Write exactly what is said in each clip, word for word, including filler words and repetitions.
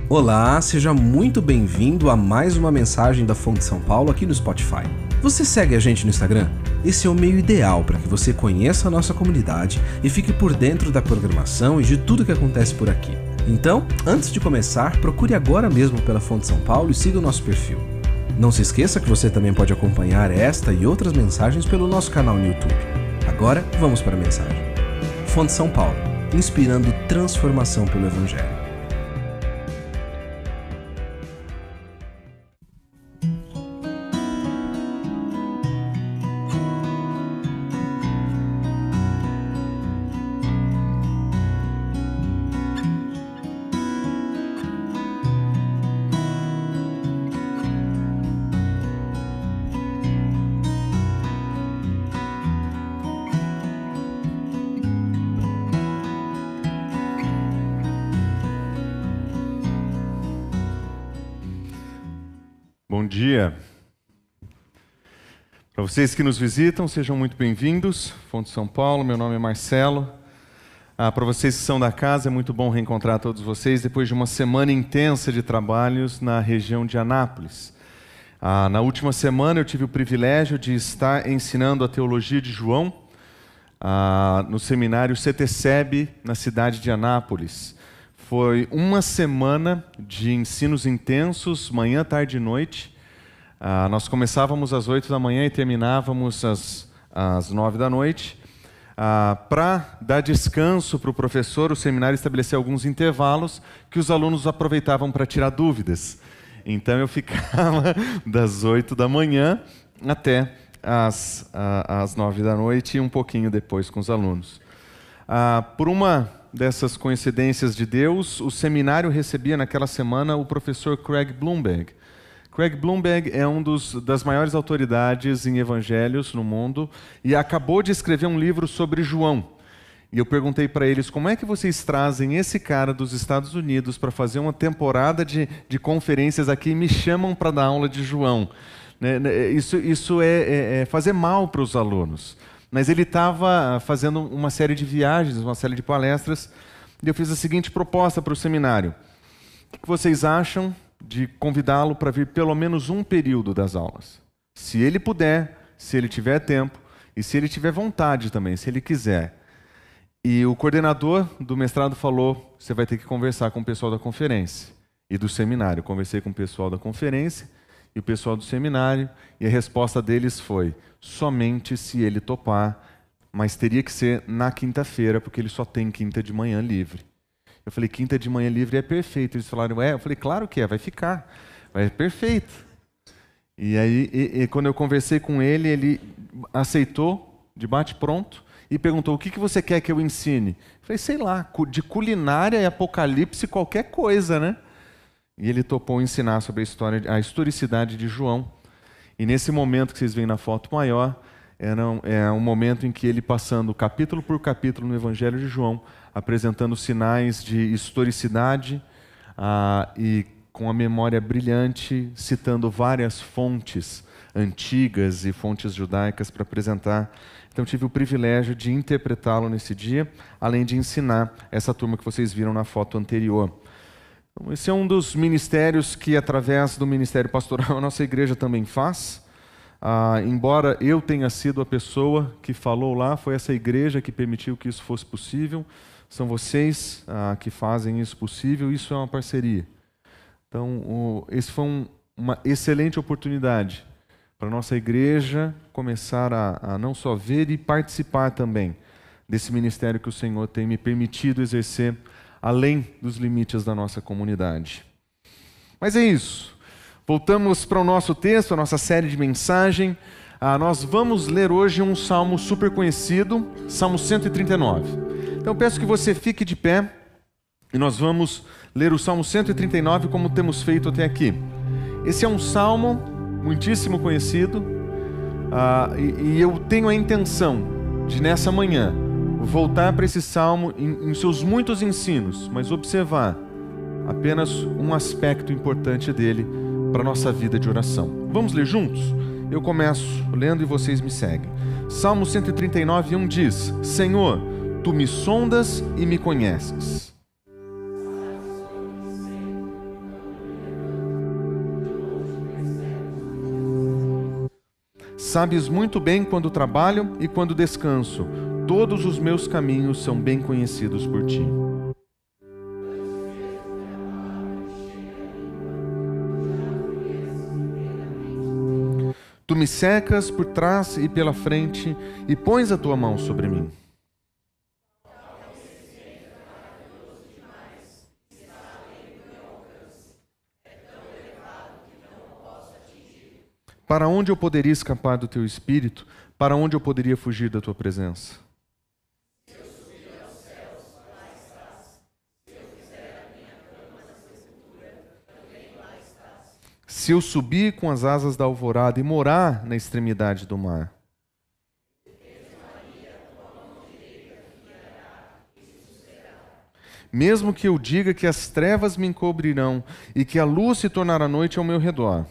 Olá, seja muito bem-vindo a mais uma mensagem da Fonte São Paulo aqui no Spotify. Você segue a gente no Instagram? Esse é o meio ideal para que você conheça a nossa comunidade e fique por dentro da programação e de tudo que acontece por aqui. Então, antes de começar, procure agora mesmo pela Fonte São Paulo e siga o nosso perfil. Não se esqueça que você também pode acompanhar esta e outras mensagens pelo nosso canal no YouTube. Agora, vamos para a mensagem. Fonte São Paulo, inspirando transformação pelo Evangelho. Bom dia. Para vocês que nos visitam, sejam muito bem-vindos. Fonte São Paulo, meu nome é Marcelo. Ah, para vocês que são da casa, é muito bom reencontrar todos vocês depois de uma semana intensa de trabalhos na região de Anápolis. Ah, na última semana eu tive o privilégio de estar ensinando a teologia de João ah, no seminário C T S E B na cidade de Anápolis. Foi uma semana de ensinos intensos, manhã, tarde e noite. Ah, nós começávamos às oito da manhã e terminávamos às, às nove da noite. Ah, para dar descanso para o professor, o seminário estabeleceu alguns intervalos que os alunos aproveitavam para tirar dúvidas. Então eu ficava das oito da manhã até às, às nove da noite e um pouquinho depois com os alunos. Ah, por uma dessas coincidências de Deus, o seminário recebia naquela semana o professor Craig Blomberg. Craig Blomberg é um dos, das maiores autoridades em evangelhos no mundo e acabou de escrever um livro sobre João. E eu perguntei para eles, como é que vocês trazem esse cara dos Estados Unidos para fazer uma temporada de, de conferências aqui e me chamam para dar aula de João? Né? Isso, isso é, é, é fazer mal para os alunos. Mas ele estava fazendo uma série de viagens, uma série de palestras, e eu fiz a seguinte proposta para o seminário. O que vocês acham de convidá-lo para vir pelo menos um período das aulas? Se ele puder, se ele tiver tempo, e se ele tiver vontade também, se ele quiser. E o coordenador do mestrado falou, você vai ter que conversar com o pessoal da conferência e do seminário. Eu conversei com o pessoal da conferência e o pessoal do seminário, e a resposta deles foi, somente se ele topar, mas teria que ser na quinta-feira, porque ele só tem quinta de manhã livre. Eu falei, quinta de manhã livre é perfeito. Eles falaram, é? Eu falei, claro que é, vai ficar, é perfeito. E aí, e, e, quando eu conversei com ele, ele aceitou, de bate-pronto, e perguntou, o que, que você quer que eu ensine? Eu falei, sei lá, de culinária e apocalipse, qualquer coisa, né? E ele topou ensinar sobre a história, a historicidade de João. E nesse momento que vocês veem na foto maior, era um, é um momento em que ele passando capítulo por capítulo no Evangelho de João, apresentando sinais de historicidade ah, e com a memória brilhante, citando várias fontes antigas e fontes judaicas para apresentar. Então tive o privilégio de interpretá-lo nesse dia, além de ensinar essa turma que vocês viram na foto anterior. Esse é um dos ministérios que, através do ministério pastoral, a nossa igreja também faz. Ah, embora eu tenha sido a pessoa que falou lá, foi essa igreja que permitiu que isso fosse possível. São vocês ah, que fazem isso possível, isso é uma parceria. Então, o, esse foi um, uma excelente oportunidade para a nossa igreja começar a, a não só ver e participar também desse ministério que o Senhor tem me permitido exercer além dos limites da nossa comunidade. Mas é isso. Voltamos para o nosso texto, a nossa série de mensagem. Ah, nós vamos ler hoje um salmo super conhecido, Salmo cento e trinta e nove. Então peço que você fique de pé e nós vamos ler o Salmo cento e trinta e nove como temos feito até aqui. Esse é um salmo muitíssimo conhecido ah, e, e eu tenho a intenção de nessa manhã voltar para esse salmo em, em seus muitos ensinos, mas observar apenas um aspecto importante dele para a nossa vida de oração. Vamos ler juntos? Eu começo lendo e vocês me seguem. Salmo cento e trinta e nove, um diz: Senhor, Tu me sondas e me conheces. Sabes muito bem quando trabalho e quando descanso. Todos os meus caminhos são bem conhecidos por ti. Tu me cercas por trás e pela frente e pões a tua mão sobre mim. Para onde eu poderia escapar do teu espírito? Para onde eu poderia fugir da tua presença? Se eu subir aos céus, lá estás. Se eu fizer a minha cama na sepultura, também lá estás. Se eu subir com as asas da alvorada e morar na extremidade do mar. Mesmo que eu diga que as trevas me encobrirão e que a luz se tornará noite ao meu redor.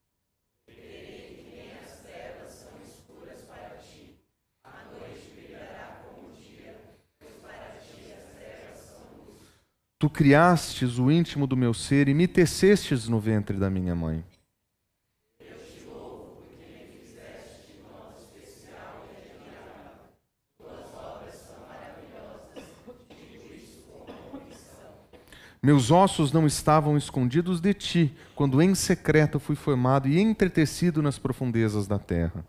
Tu criastes o íntimo do meu ser e me tecestes no ventre da minha mãe. Eu te louvo porque me fizeste de modo especial e admirável. Tuas obras são maravilhosas, digo isso com convicção. Meus ossos não estavam escondidos de ti, quando em secreto fui formado e entretecido nas profundezas da terra.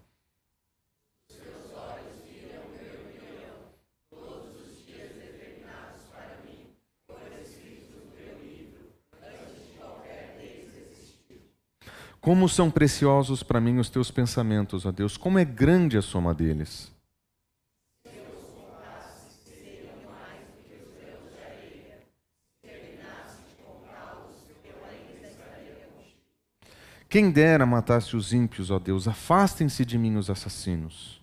Como são preciosos para mim os teus pensamentos, ó Deus, como é grande a soma deles. Quem dera matasse os ímpios, ó Deus, afastem-se de mim os assassinos.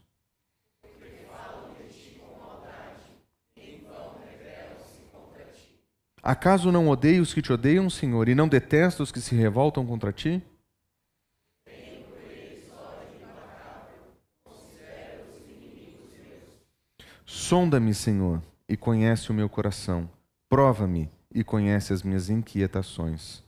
Acaso não odeio os que te odeiam, Senhor, e não detesto os que se revoltam contra ti? Sonda-me, Senhor, e conhece o meu coração. Prova-me e conhece as minhas inquietações.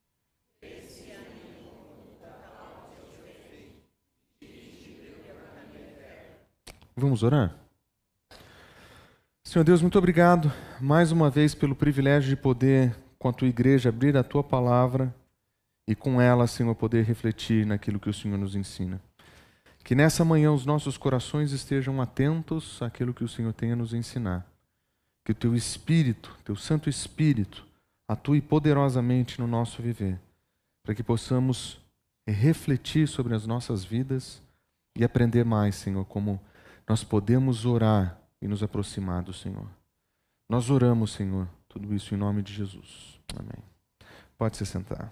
Vamos orar? Senhor Deus, muito obrigado mais uma vez pelo privilégio de poder, com a tua igreja, abrir a tua palavra e com ela, Senhor, poder refletir naquilo que o Senhor nos ensina. Que nessa manhã os nossos corações estejam atentos àquilo que o Senhor tem a nos ensinar. Que o teu Espírito, teu Santo Espírito, atue poderosamente no nosso viver, para que possamos refletir sobre as nossas vidas e aprender mais, Senhor, como nós podemos orar e nos aproximar do Senhor. Nós oramos, Senhor, tudo isso em nome de Jesus. Amém. Pode se sentar.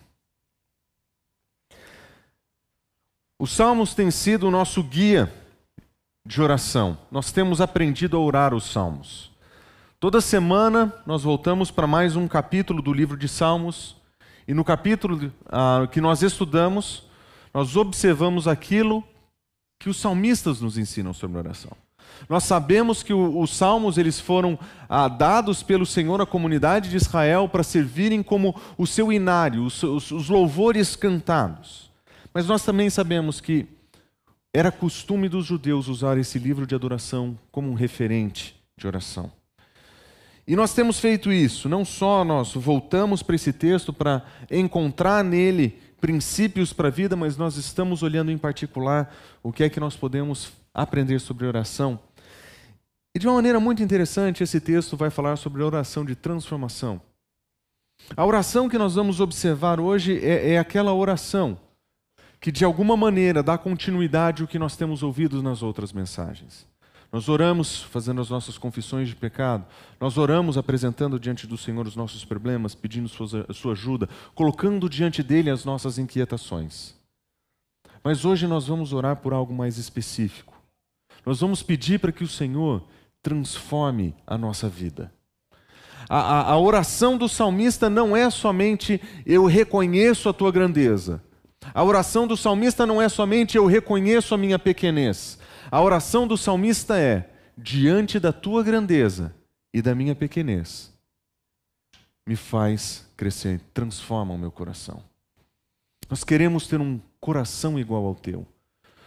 Os Salmos têm sido o nosso guia de oração. Nós temos aprendido a orar os Salmos. Toda semana nós voltamos para mais um capítulo do livro de Salmos. E no capítulo ah, que nós estudamos, nós observamos aquilo que os salmistas nos ensinam sobre oração. Nós sabemos que o, os Salmos eles foram ah, dados pelo Senhor à comunidade de Israel para servirem como o seu inário, os, os, os louvores cantados. Mas nós também sabemos que era costume dos judeus usar esse livro de adoração como um referente de oração. E nós temos feito isso, não só nós voltamos para esse texto para encontrar nele princípios para a vida, mas nós estamos olhando em particular o que é que nós podemos aprender sobre oração. E de uma maneira muito interessante, esse texto vai falar sobre a oração de transformação. A oração que nós vamos observar hoje é, é aquela oração que de alguma maneira dá continuidade ao que nós temos ouvido nas outras mensagens. Nós oramos fazendo as nossas confissões de pecado, nós oramos apresentando diante do Senhor os nossos problemas, pedindo sua, sua ajuda, colocando diante dele as nossas inquietações. Mas hoje nós vamos orar por algo mais específico. Nós vamos pedir para que o Senhor transforme a nossa vida. A, a, a oração do salmista não é somente eu reconheço a tua grandeza. A oração do salmista não é somente eu reconheço a minha pequenez. A oração do salmista é, diante da tua grandeza e da minha pequenez, me faz crescer, transforma o meu coração. Nós queremos ter um coração igual ao teu.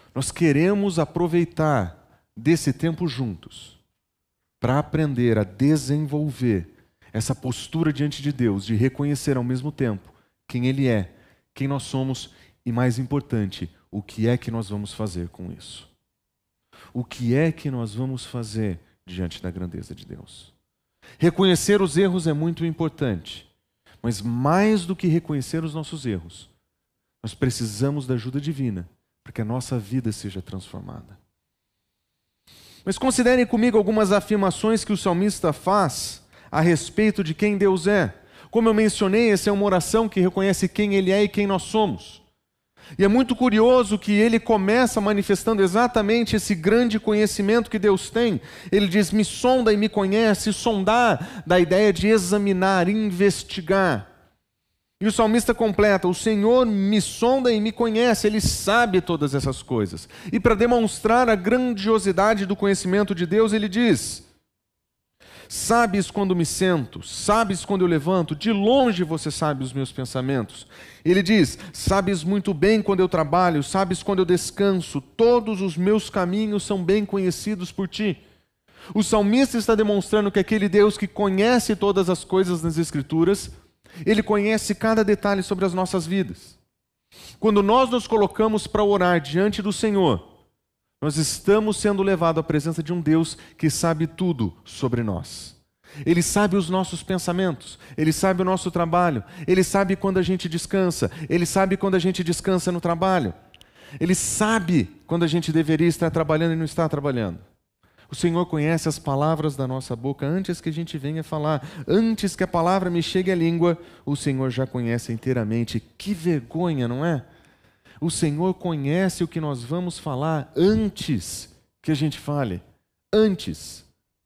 Nós queremos aproveitar desse tempo juntos para aprender a desenvolver essa postura diante de Deus, de reconhecer ao mesmo tempo quem Ele é, quem nós somos e, mais importante, o que é que nós vamos fazer com isso. O que é que nós vamos fazer diante da grandeza de Deus? Reconhecer os erros é muito importante, mas mais do que reconhecer os nossos erros, nós precisamos da ajuda divina para que a nossa vida seja transformada. Mas considerem comigo algumas afirmações que o salmista faz a respeito de quem Deus é. Como eu mencionei, essa é uma oração que reconhece quem Ele é e quem nós somos. E é muito curioso que ele começa manifestando exatamente esse grande conhecimento que Deus tem. Ele diz, me sonda e me conhece, sondar, da ideia de examinar, investigar. E o salmista completa, o Senhor me sonda e me conhece, Ele sabe todas essas coisas. E para demonstrar a grandiosidade do conhecimento de Deus, ele diz, sabes quando me sento, sabes quando eu levanto, de longe você sabe os meus pensamentos. Ele diz, sabes muito bem quando eu trabalho, sabes quando eu descanso, todos os meus caminhos são bem conhecidos por ti. O salmista está demonstrando que aquele Deus que conhece todas as coisas nas Escrituras, Ele conhece cada detalhe sobre as nossas vidas. Quando nós nos colocamos para orar diante do Senhor, nós estamos sendo levados à presença de um Deus que sabe tudo sobre nós. Ele sabe os nossos pensamentos, Ele sabe o nosso trabalho, Ele sabe quando a gente descansa, Ele sabe quando a gente descansa no trabalho, Ele sabe quando a gente deveria estar trabalhando e não está trabalhando. O Senhor conhece as palavras da nossa boca antes que a gente venha falar, antes que a palavra me chegue à língua, o Senhor já conhece inteiramente. Que vergonha, não é? O Senhor conhece o que nós vamos falar antes que a gente fale. Antes.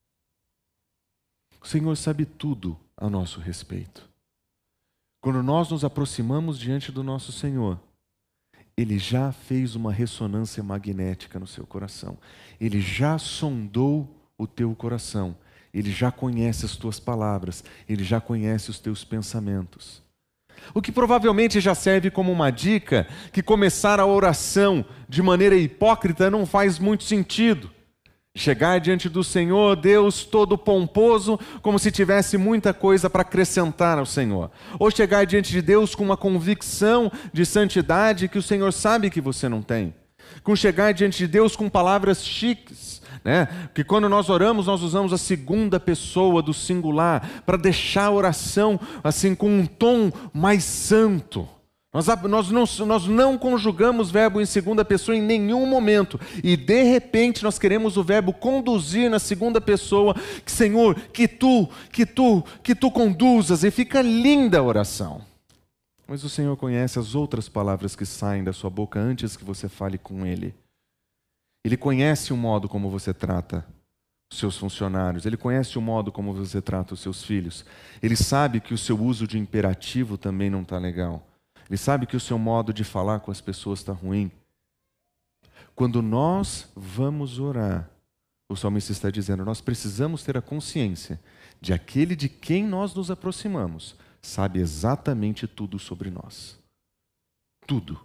O Senhor sabe tudo a nosso respeito. Quando nós nos aproximamos diante do nosso Senhor, Ele já fez uma ressonância magnética no seu coração. Ele já sondou o teu coração. Ele já conhece as tuas palavras. Ele já conhece os teus pensamentos. O que provavelmente já serve como uma dica que começar a oração de maneira hipócrita não faz muito sentido. Chegar diante do Senhor, Deus todo pomposo, como se tivesse muita coisa para acrescentar ao Senhor. Ou chegar diante de Deus com uma convicção de santidade que o Senhor sabe que você não tem. Com chegar diante de Deus com palavras chiques, né? Porque quando nós oramos, nós usamos a segunda pessoa do singular para deixar a oração assim com um tom mais santo. Nós, nós, não, nós não conjugamos verbo em segunda pessoa em nenhum momento. E de repente nós queremos o verbo conduzir na segunda pessoa. Que, Senhor, que tu, que tu, que tu conduzas. E fica linda a oração. Mas o Senhor conhece as outras palavras que saem da sua boca antes que você fale com Ele. Ele conhece o modo como você trata os seus funcionários. Ele conhece o modo como você trata os seus filhos. Ele sabe que o seu uso de imperativo também não está legal. Ele sabe que o seu modo de falar com as pessoas está ruim. Quando nós vamos orar, o salmista está dizendo, nós precisamos ter a consciência de aquele de quem nós nos aproximamos, sabe exatamente tudo sobre nós. Tudo.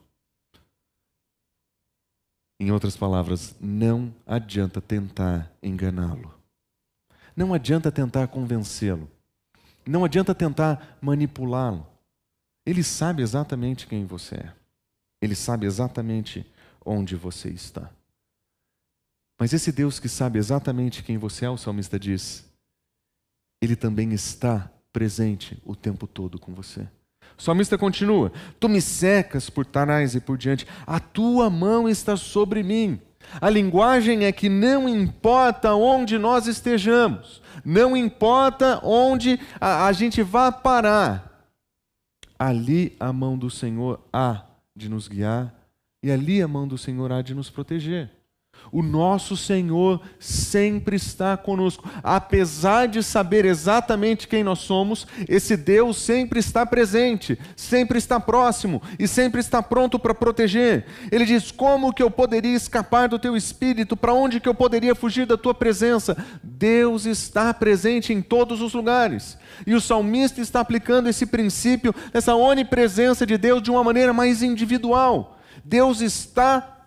Em outras palavras, não adianta tentar enganá-lo. Não adianta tentar convencê-lo. Não adianta tentar manipulá-lo. Ele sabe exatamente quem você é. Ele sabe exatamente onde você está. Mas esse Deus que sabe exatamente quem você é, o salmista diz, Ele também está presente o tempo todo com você. O salmista continua, tu me secas por trás e por diante, a tua mão está sobre mim. A linguagem é que não importa onde nós estejamos, não importa onde a, a gente vá parar, ali a mão do Senhor há de nos guiar e ali a mão do Senhor há de nos proteger. O nosso Senhor sempre está conosco. Apesar de saber exatamente quem nós somos, esse Deus sempre está presente, sempre está próximo e sempre está pronto para proteger. Ele diz, como que eu poderia escapar do teu espírito? Para onde que eu poderia fugir da tua presença? Deus está presente em todos os lugares. E o salmista está aplicando esse princípio, essa onipresença de Deus de uma maneira mais individual. Deus está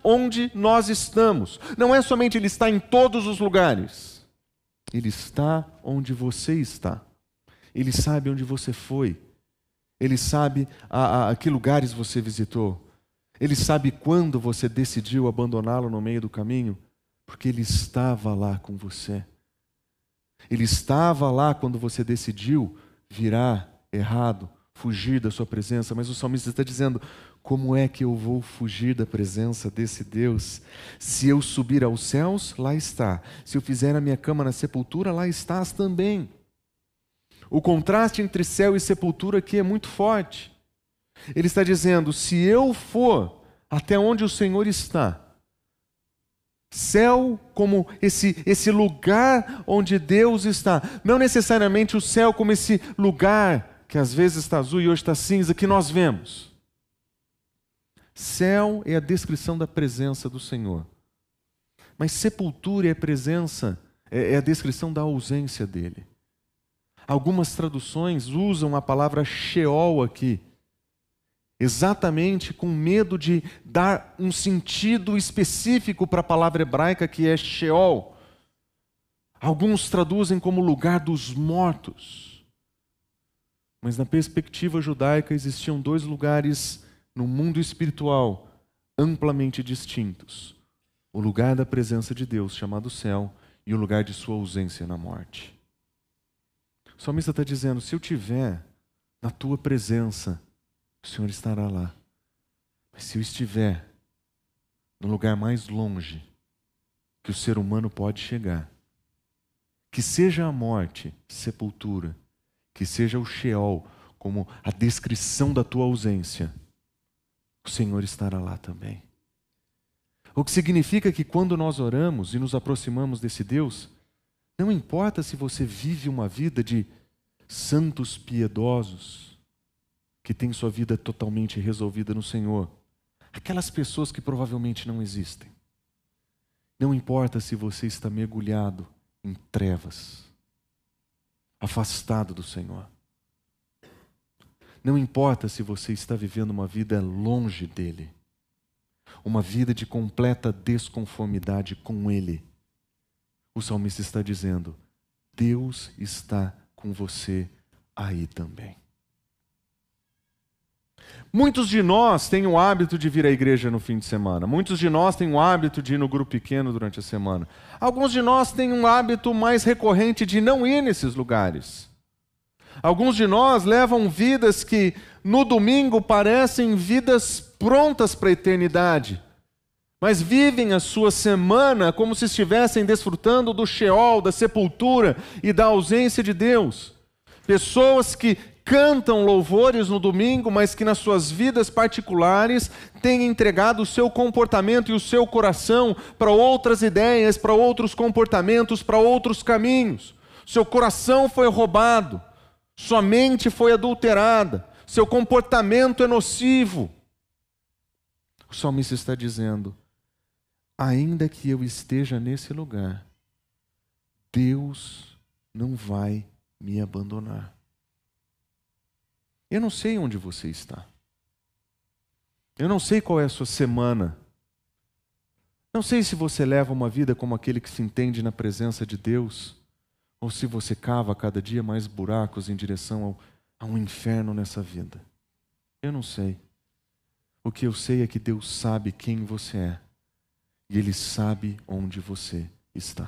onde nós estamos. Não é somente Ele está em todos os lugares. Ele está onde você está. Ele sabe onde você foi. Ele sabe a, a, a que lugares você visitou. Ele sabe quando você decidiu abandoná-lo no meio do caminho, porque Ele estava lá com você. Ele estava lá quando você decidiu virar errado, fugir da sua presença. Mas o salmista está dizendo: como é que eu vou fugir da presença desse Deus? Se eu subir aos céus, lá está. Se eu fizer a minha cama na sepultura, lá estás também. O contraste entre céu e sepultura aqui é muito forte. Ele está dizendo: se eu for até onde o Senhor está, céu como esse, esse lugar onde Deus está, não necessariamente o céu como esse lugar que às vezes está azul e hoje está cinza, que nós vemos. Céu é a descrição da presença do Senhor, mas sepultura é a presença, é, é a descrição da ausência dele. Algumas traduções usam a palavra Sheol aqui, exatamente com medo de dar um sentido específico para a palavra hebraica que é Sheol. Alguns traduzem como lugar dos mortos. Mas na perspectiva judaica existiam dois lugares no mundo espiritual amplamente distintos. O lugar da presença de Deus, chamado céu, e o lugar de sua ausência na morte. O salmista está dizendo: se eu estiver na tua presença, o Senhor estará lá. Mas se eu estiver no lugar mais longe que o ser humano pode chegar, que seja a morte, sepultura, que seja o Sheol, como a descrição da tua ausência, o Senhor estará lá também. O que significa que quando nós oramos e nos aproximamos desse Deus, não importa se você vive uma vida de santos piedosos, que tem sua vida totalmente resolvida no Senhor, aquelas pessoas que provavelmente não existem. Não importa se você está mergulhado em trevas, afastado do Senhor. Não importa se você está vivendo uma vida longe dEle, uma vida de completa desconformidade com Ele. O salmista está dizendo: Deus está com você aí também. Muitos de nós têm o hábito de vir à igreja no fim de semana. Muitos de nós têm o hábito de ir no grupo pequeno durante a semana. Alguns de nós têm um hábito mais recorrente de não ir nesses lugares. Alguns de nós levam vidas que no domingo parecem vidas prontas para a eternidade, mas vivem a sua semana como se estivessem desfrutando do Sheol, da sepultura e da ausência de Deus. Pessoas que cantam louvores no domingo, mas que nas suas vidas particulares têm entregado o seu comportamento e o seu coração para outras ideias, para outros comportamentos, para outros caminhos. Seu coração foi roubado, sua mente foi adulterada, seu comportamento é nocivo. O salmista está dizendo: ainda que eu esteja nesse lugar, Deus não vai me abandonar. Eu não sei onde você está. Eu não sei qual é a sua semana. Não sei se você leva uma vida como aquele que se entende na presença de Deus, ou se você cava cada dia mais buracos em direção ao, a um inferno nessa vida. Eu não sei. O que eu sei é que Deus sabe quem você é. E Ele sabe onde você está.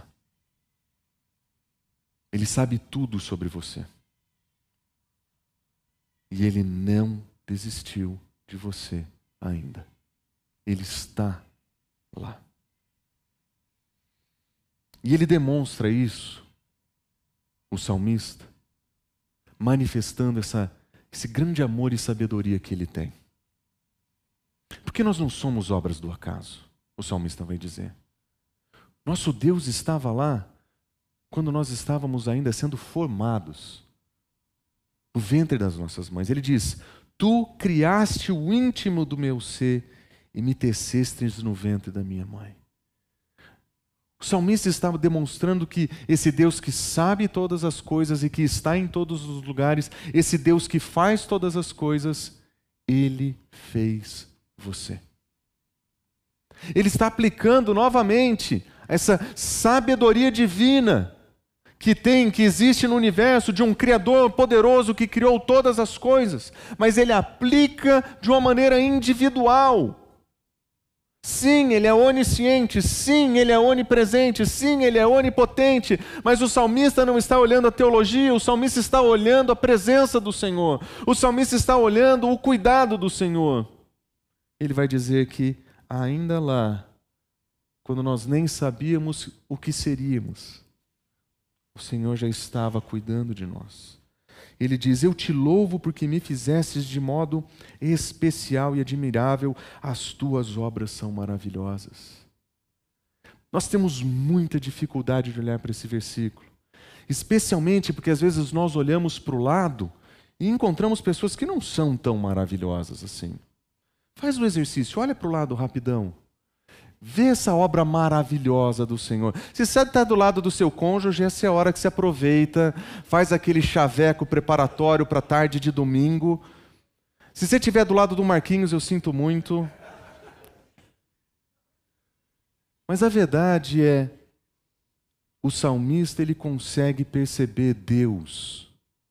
Ele sabe tudo sobre você. E Ele não desistiu de você ainda. Ele está lá. E Ele demonstra isso, o salmista, manifestando essa, esse grande amor e sabedoria que Ele tem. Porque nós não somos obras do acaso, o salmista vai dizer. Nosso Deus estava lá quando nós estávamos ainda sendo formados no ventre das nossas mães. Ele diz: tu criaste o íntimo do meu ser e me tecestes no ventre da minha mãe. O salmista estava demonstrando que esse Deus que sabe todas as coisas e que está em todos os lugares, esse Deus que faz todas as coisas, Ele fez você. Ele está aplicando novamente essa sabedoria divina que tem, que existe no universo, de um Criador poderoso que criou todas as coisas, mas ele aplica de uma maneira individual. Sim, ele é onisciente, sim, ele é onipresente, sim, ele é onipotente, mas o salmista não está olhando a teologia, o salmista está olhando a presença do Senhor, o salmista está olhando o cuidado do Senhor. Ele vai dizer que ainda lá, quando nós nem sabíamos o que seríamos, o Senhor já estava cuidando de nós. Ele diz: eu te louvo porque me fizestes de modo especial e admirável, as tuas obras são maravilhosas. Nós temos muita dificuldade de olhar para esse versículo, especialmente porque às vezes nós olhamos para o lado e encontramos pessoas que não são tão maravilhosas assim. Faz o exercício, olha para o lado rapidão. Vê essa obra maravilhosa do Senhor. Se você está do lado do seu cônjuge, essa é a hora que você aproveita, faz aquele chaveco preparatório para a tarde de domingo. Se você estiver do lado do Marquinhos, eu sinto muito. Mas a verdade é, o salmista ele consegue perceber Deus.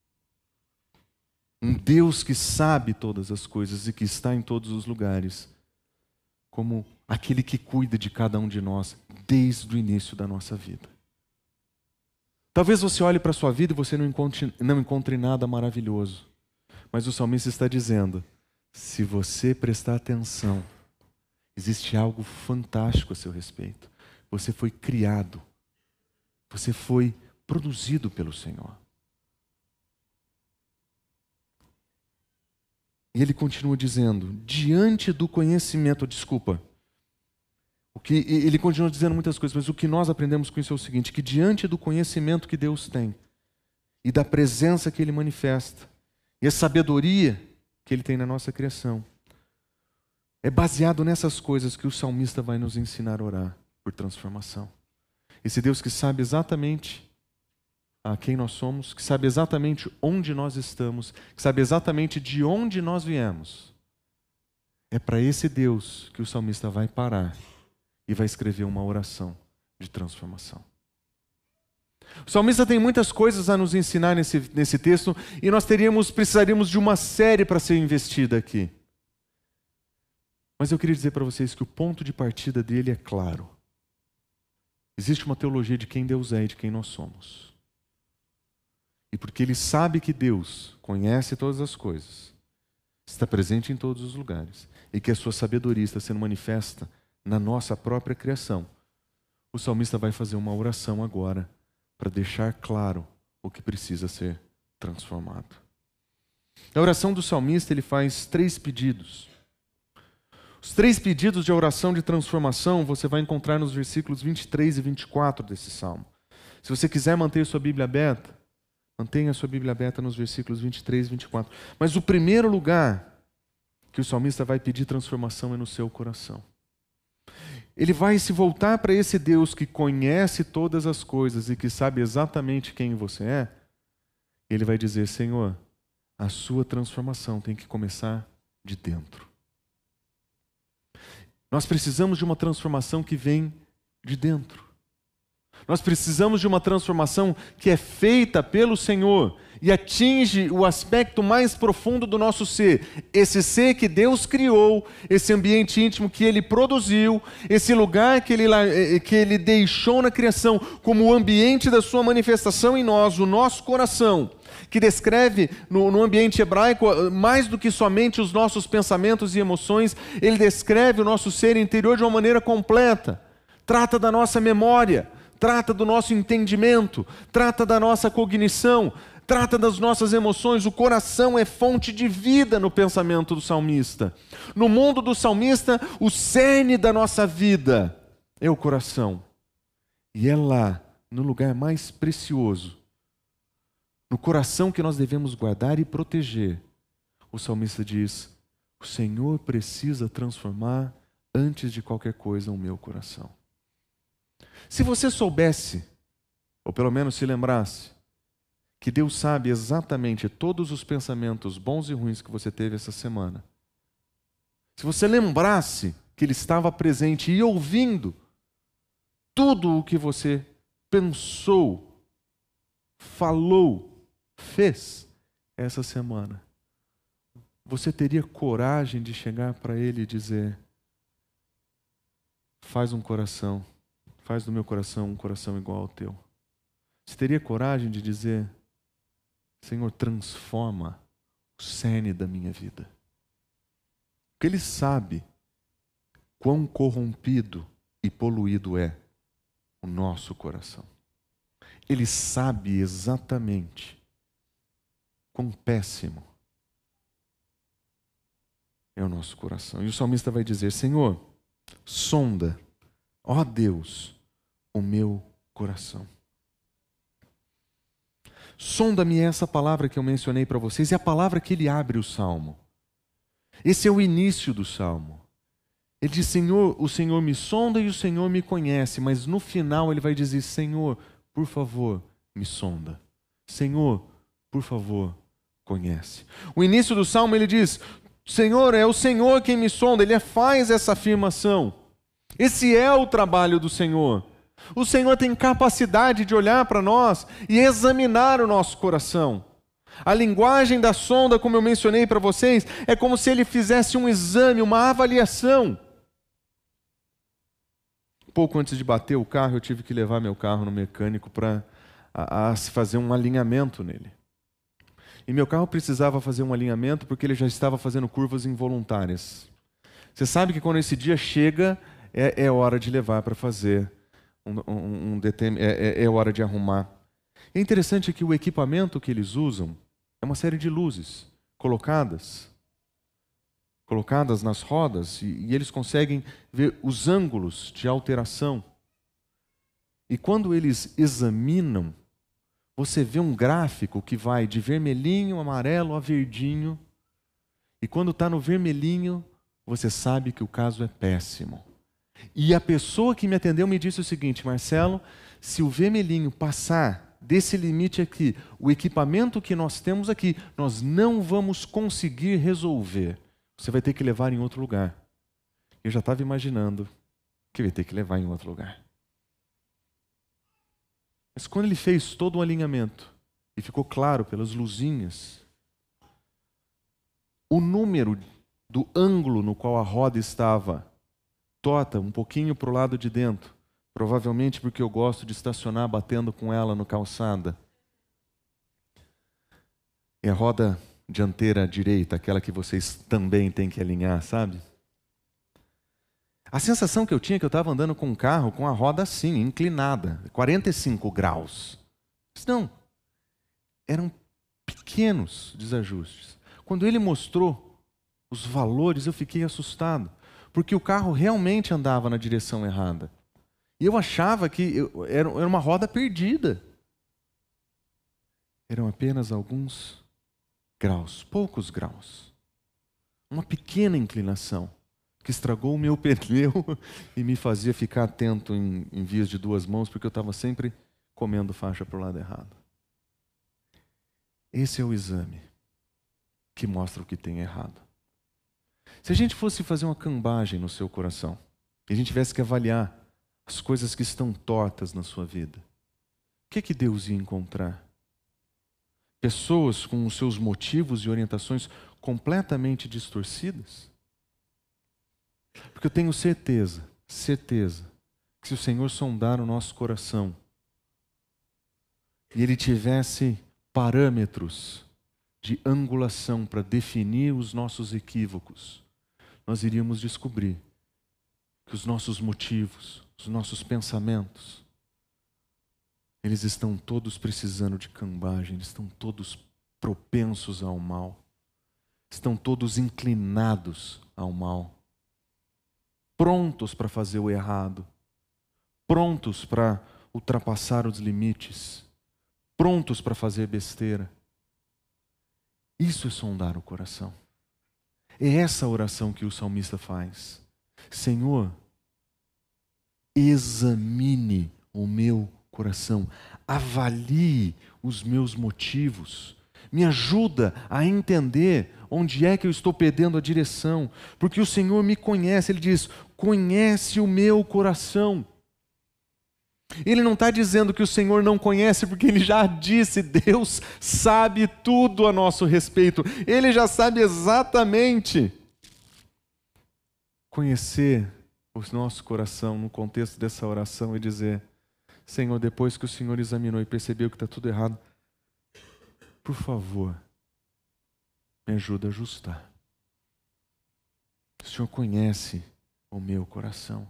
Um Deus que sabe todas as coisas e que está em todos os lugares, como aquele que cuida de cada um de nós desde o início da nossa vida. Talvez você olhe para a sua vida e você não encontre, não encontre nada maravilhoso. Mas o salmista está dizendo, se você prestar atenção, existe algo fantástico a seu respeito. Você foi criado. Você foi produzido pelo Senhor. E ele continua dizendo, diante do conhecimento, desculpa, o que, ele continua dizendo muitas coisas, mas o que nós aprendemos com isso é o seguinte, que diante do conhecimento que Deus tem, e da presença que Ele manifesta, e a sabedoria que Ele tem na nossa criação, é baseado nessas coisas que o salmista vai nos ensinar a orar por transformação. Esse Deus que sabe exatamente a quem nós somos, que sabe exatamente onde nós estamos, que sabe exatamente de onde nós viemos. É para esse Deus que o salmista vai parar e vai escrever uma oração de transformação. O salmista tem muitas coisas a nos ensinar nesse, nesse texto e nós teríamos, precisaríamos de uma série para ser investida aqui. Mas eu queria dizer para vocês que o ponto de partida dele é claro. Existe uma teologia de quem Deus é e de quem nós somos. E porque ele sabe que Deus conhece todas as coisas, está presente em todos os lugares, e que a sua sabedoria está sendo manifesta na nossa própria criação, o salmista vai fazer uma oração agora para deixar claro o que precisa ser transformado. Na oração do salmista ele faz três pedidos. Os três pedidos de oração de transformação você vai encontrar nos versículos vinte e três e vinte e quatro desse salmo. Se você quiser manter sua Bíblia aberta, mantenha a sua Bíblia aberta nos versículos vinte e três e vinte e quatro. Mas o primeiro lugar que o salmista vai pedir transformação é no seu coração. Ele vai se voltar para esse Deus que conhece todas as coisas e que sabe exatamente quem você é. Ele vai dizer, Senhor, a sua transformação tem que começar de dentro. Nós precisamos de uma transformação que vem de dentro. Nós precisamos de uma transformação que é feita pelo Senhor e atinge o aspecto mais profundo do nosso ser. Esse ser que Deus criou, esse ambiente íntimo que Ele produziu, esse lugar que Ele, que ele deixou na criação como o ambiente da sua manifestação em nós, o nosso coração, que descreve no, no ambiente hebraico mais do que somente os nossos pensamentos e emoções, ele descreve o nosso ser interior de uma maneira completa. Trata da nossa memória, trata do nosso entendimento, trata da nossa cognição, trata das nossas emoções. O coração é fonte de vida no pensamento do salmista. No mundo do salmista, o cerne da nossa vida é o coração. E é lá, no lugar mais precioso, no coração que nós devemos guardar e proteger, o salmista diz, o Senhor precisa transformar antes de qualquer coisa o meu coração. Se você soubesse, ou pelo menos se lembrasse, que Deus sabe exatamente todos os pensamentos bons e ruins que você teve essa semana, se você lembrasse que Ele estava presente e ouvindo tudo o que você pensou, falou, fez essa semana, você teria coragem de chegar para Ele e dizer: faz um coração, faz do meu coração um coração igual ao teu? Você teria coragem de dizer: Senhor, transforma o cerne da minha vida? Porque Ele sabe quão corrompido e poluído é o nosso coração. Ele sabe exatamente quão péssimo é o nosso coração. E o salmista vai dizer: Senhor, sonda, ó Deus, o meu coração. Sonda-me, é essa palavra que eu mencionei para vocês, é a palavra que ele abre o salmo. Esse é o início do salmo. Ele diz: Senhor, o Senhor me sonda e o Senhor me conhece. Mas no final ele vai dizer: Senhor, por favor, me sonda. Senhor, por favor, conhece. O início do salmo ele diz: Senhor, é o Senhor quem me sonda. Ele faz essa afirmação. Esse é o trabalho do Senhor. O Senhor tem capacidade de olhar para nós e examinar o nosso coração. A linguagem da sonda, como eu mencionei para vocês, é como se Ele fizesse um exame, uma avaliação. Pouco antes de bater o carro, eu tive que levar meu carro no mecânico para a, a fazer um alinhamento nele. E meu carro precisava fazer um alinhamento porque ele já estava fazendo curvas involuntárias. Você sabe que quando esse dia chega, é, é hora de levar para fazer, um, um, um detem... é, é, é hora de arrumar. É interessante que o equipamento que eles usam é uma série de luzes colocadas, colocadas nas rodas, e, e eles conseguem ver os ângulos de alteração. E quando eles examinam, você vê um gráfico que vai de vermelhinho, amarelo a verdinho. E quando está no vermelhinho, você sabe que o caso é péssimo. E a pessoa que me atendeu me disse o seguinte: Marcelo, se o vermelhinho passar desse limite aqui, o equipamento que nós temos aqui, nós não vamos conseguir resolver. Você vai ter que levar em outro lugar. Eu já estava imaginando que eu ia ter que levar em outro lugar. Mas quando ele fez todo o alinhamento e ficou claro pelas luzinhas, o número do ângulo no qual a roda estava torta, um pouquinho para o lado de dentro, provavelmente porque eu gosto de estacionar batendo com ela no calçada. É a roda dianteira direita, aquela que vocês também têm que alinhar, sabe? A sensação que eu tinha é que eu estava andando com um carro com a roda assim, inclinada, quarenta e cinco graus. Mas não, eram pequenos desajustes. Quando ele mostrou os valores, eu fiquei assustado, porque o carro realmente andava na direção errada. E eu achava que eu, era, era uma roda perdida. Eram apenas alguns graus, poucos graus. Uma pequena inclinação que estragou o meu pneu e me fazia ficar atento em, em vias de duas mãos, porque eu estava sempre comendo faixa para o lado errado. Esse é o exame que mostra o que tem errado. Se a gente fosse fazer uma cambagem no seu coração, e a gente tivesse que avaliar as coisas que estão tortas na sua vida, o que, que Deus ia encontrar? Pessoas com os seus motivos e orientações completamente distorcidas? Porque eu tenho certeza, certeza, que se o Senhor sondar o nosso coração e Ele tivesse parâmetros de angulação para definir os nossos equívocos, nós iríamos descobrir que os nossos motivos, os nossos pensamentos, eles estão todos precisando de cambagem, eles estão todos propensos ao mal, estão todos inclinados ao mal. Prontos para fazer o errado, prontos para ultrapassar os limites, prontos para fazer besteira. Isso é sondar o coração. É essa oração que o salmista faz. Senhor, examine o meu coração, avalie os meus motivos, me ajuda a entender onde é que eu estou perdendo a direção, porque o Senhor me conhece. Ele diz, conhece o meu coração. Ele não está dizendo que o Senhor não conhece, porque Ele já disse, Deus sabe tudo a nosso respeito. Ele já sabe exatamente. Conhecer o nosso coração no contexto dessa oração e dizer, Senhor, depois que o Senhor examinou e percebeu que está tudo errado, por favor, me ajuda a ajustar. O Senhor conhece o meu coração.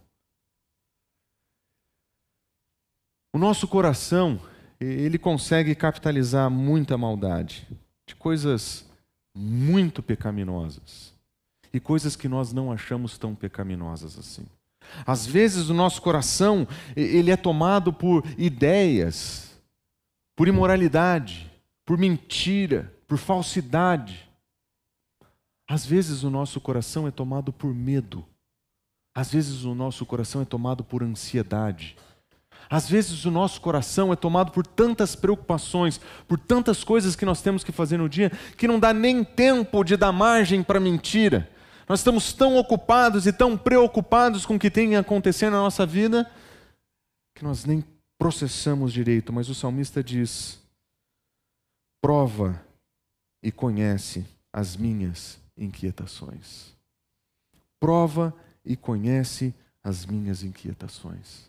O nosso coração, ele consegue capitalizar muita maldade, de coisas muito pecaminosas e coisas que nós não achamos tão pecaminosas assim. Às vezes o nosso coração, ele é tomado por ideias, por imoralidade, por mentira, por falsidade. Às vezes o nosso coração é tomado por medo. Às vezes o nosso coração é tomado por ansiedade. Às vezes o nosso coração é tomado por tantas preocupações, por tantas coisas que nós temos que fazer no dia, que não dá nem tempo de dar margem para mentira. Nós estamos tão ocupados e tão preocupados com o que tem acontecendo na nossa vida, que nós nem processamos direito. Mas o salmista diz, prova e conhece as minhas inquietações. Prova e conhece as minhas inquietações.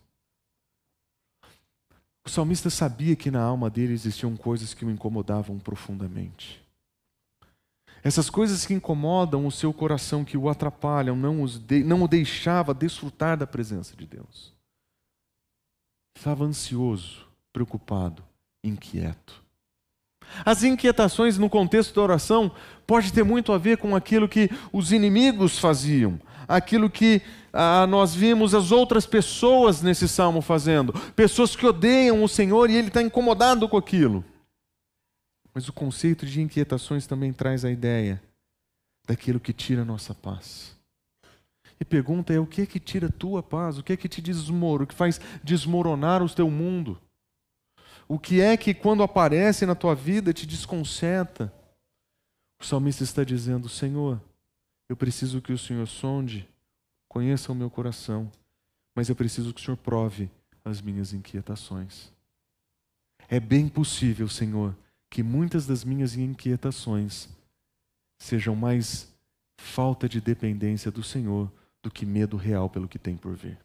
O salmista sabia que na alma dele existiam coisas que o incomodavam profundamente. Essas coisas que incomodam o seu coração, que o atrapalham, não, os de, não o deixava desfrutar da presença de Deus. Estava ansioso, preocupado, inquieto. As inquietações no contexto da oração pode ter muito a ver com aquilo que os inimigos faziam, aquilo que ah, nós vimos as outras pessoas nesse salmo fazendo, pessoas que odeiam o Senhor e ele está incomodado com aquilo. Mas o conceito de inquietações também traz a ideia daquilo que tira a nossa paz. E pergunta é, o que é que tira a tua paz? O que é que te desmora? O que faz desmoronar o teu mundo? O que é que quando aparece na tua vida te desconcerta? O salmista está dizendo, Senhor, eu preciso que o Senhor sonde, conheça o meu coração, mas eu preciso que o Senhor prove as minhas inquietações. É bem possível, Senhor, que muitas das minhas inquietações sejam mais falta de dependência do Senhor do que medo real pelo que tem por vir.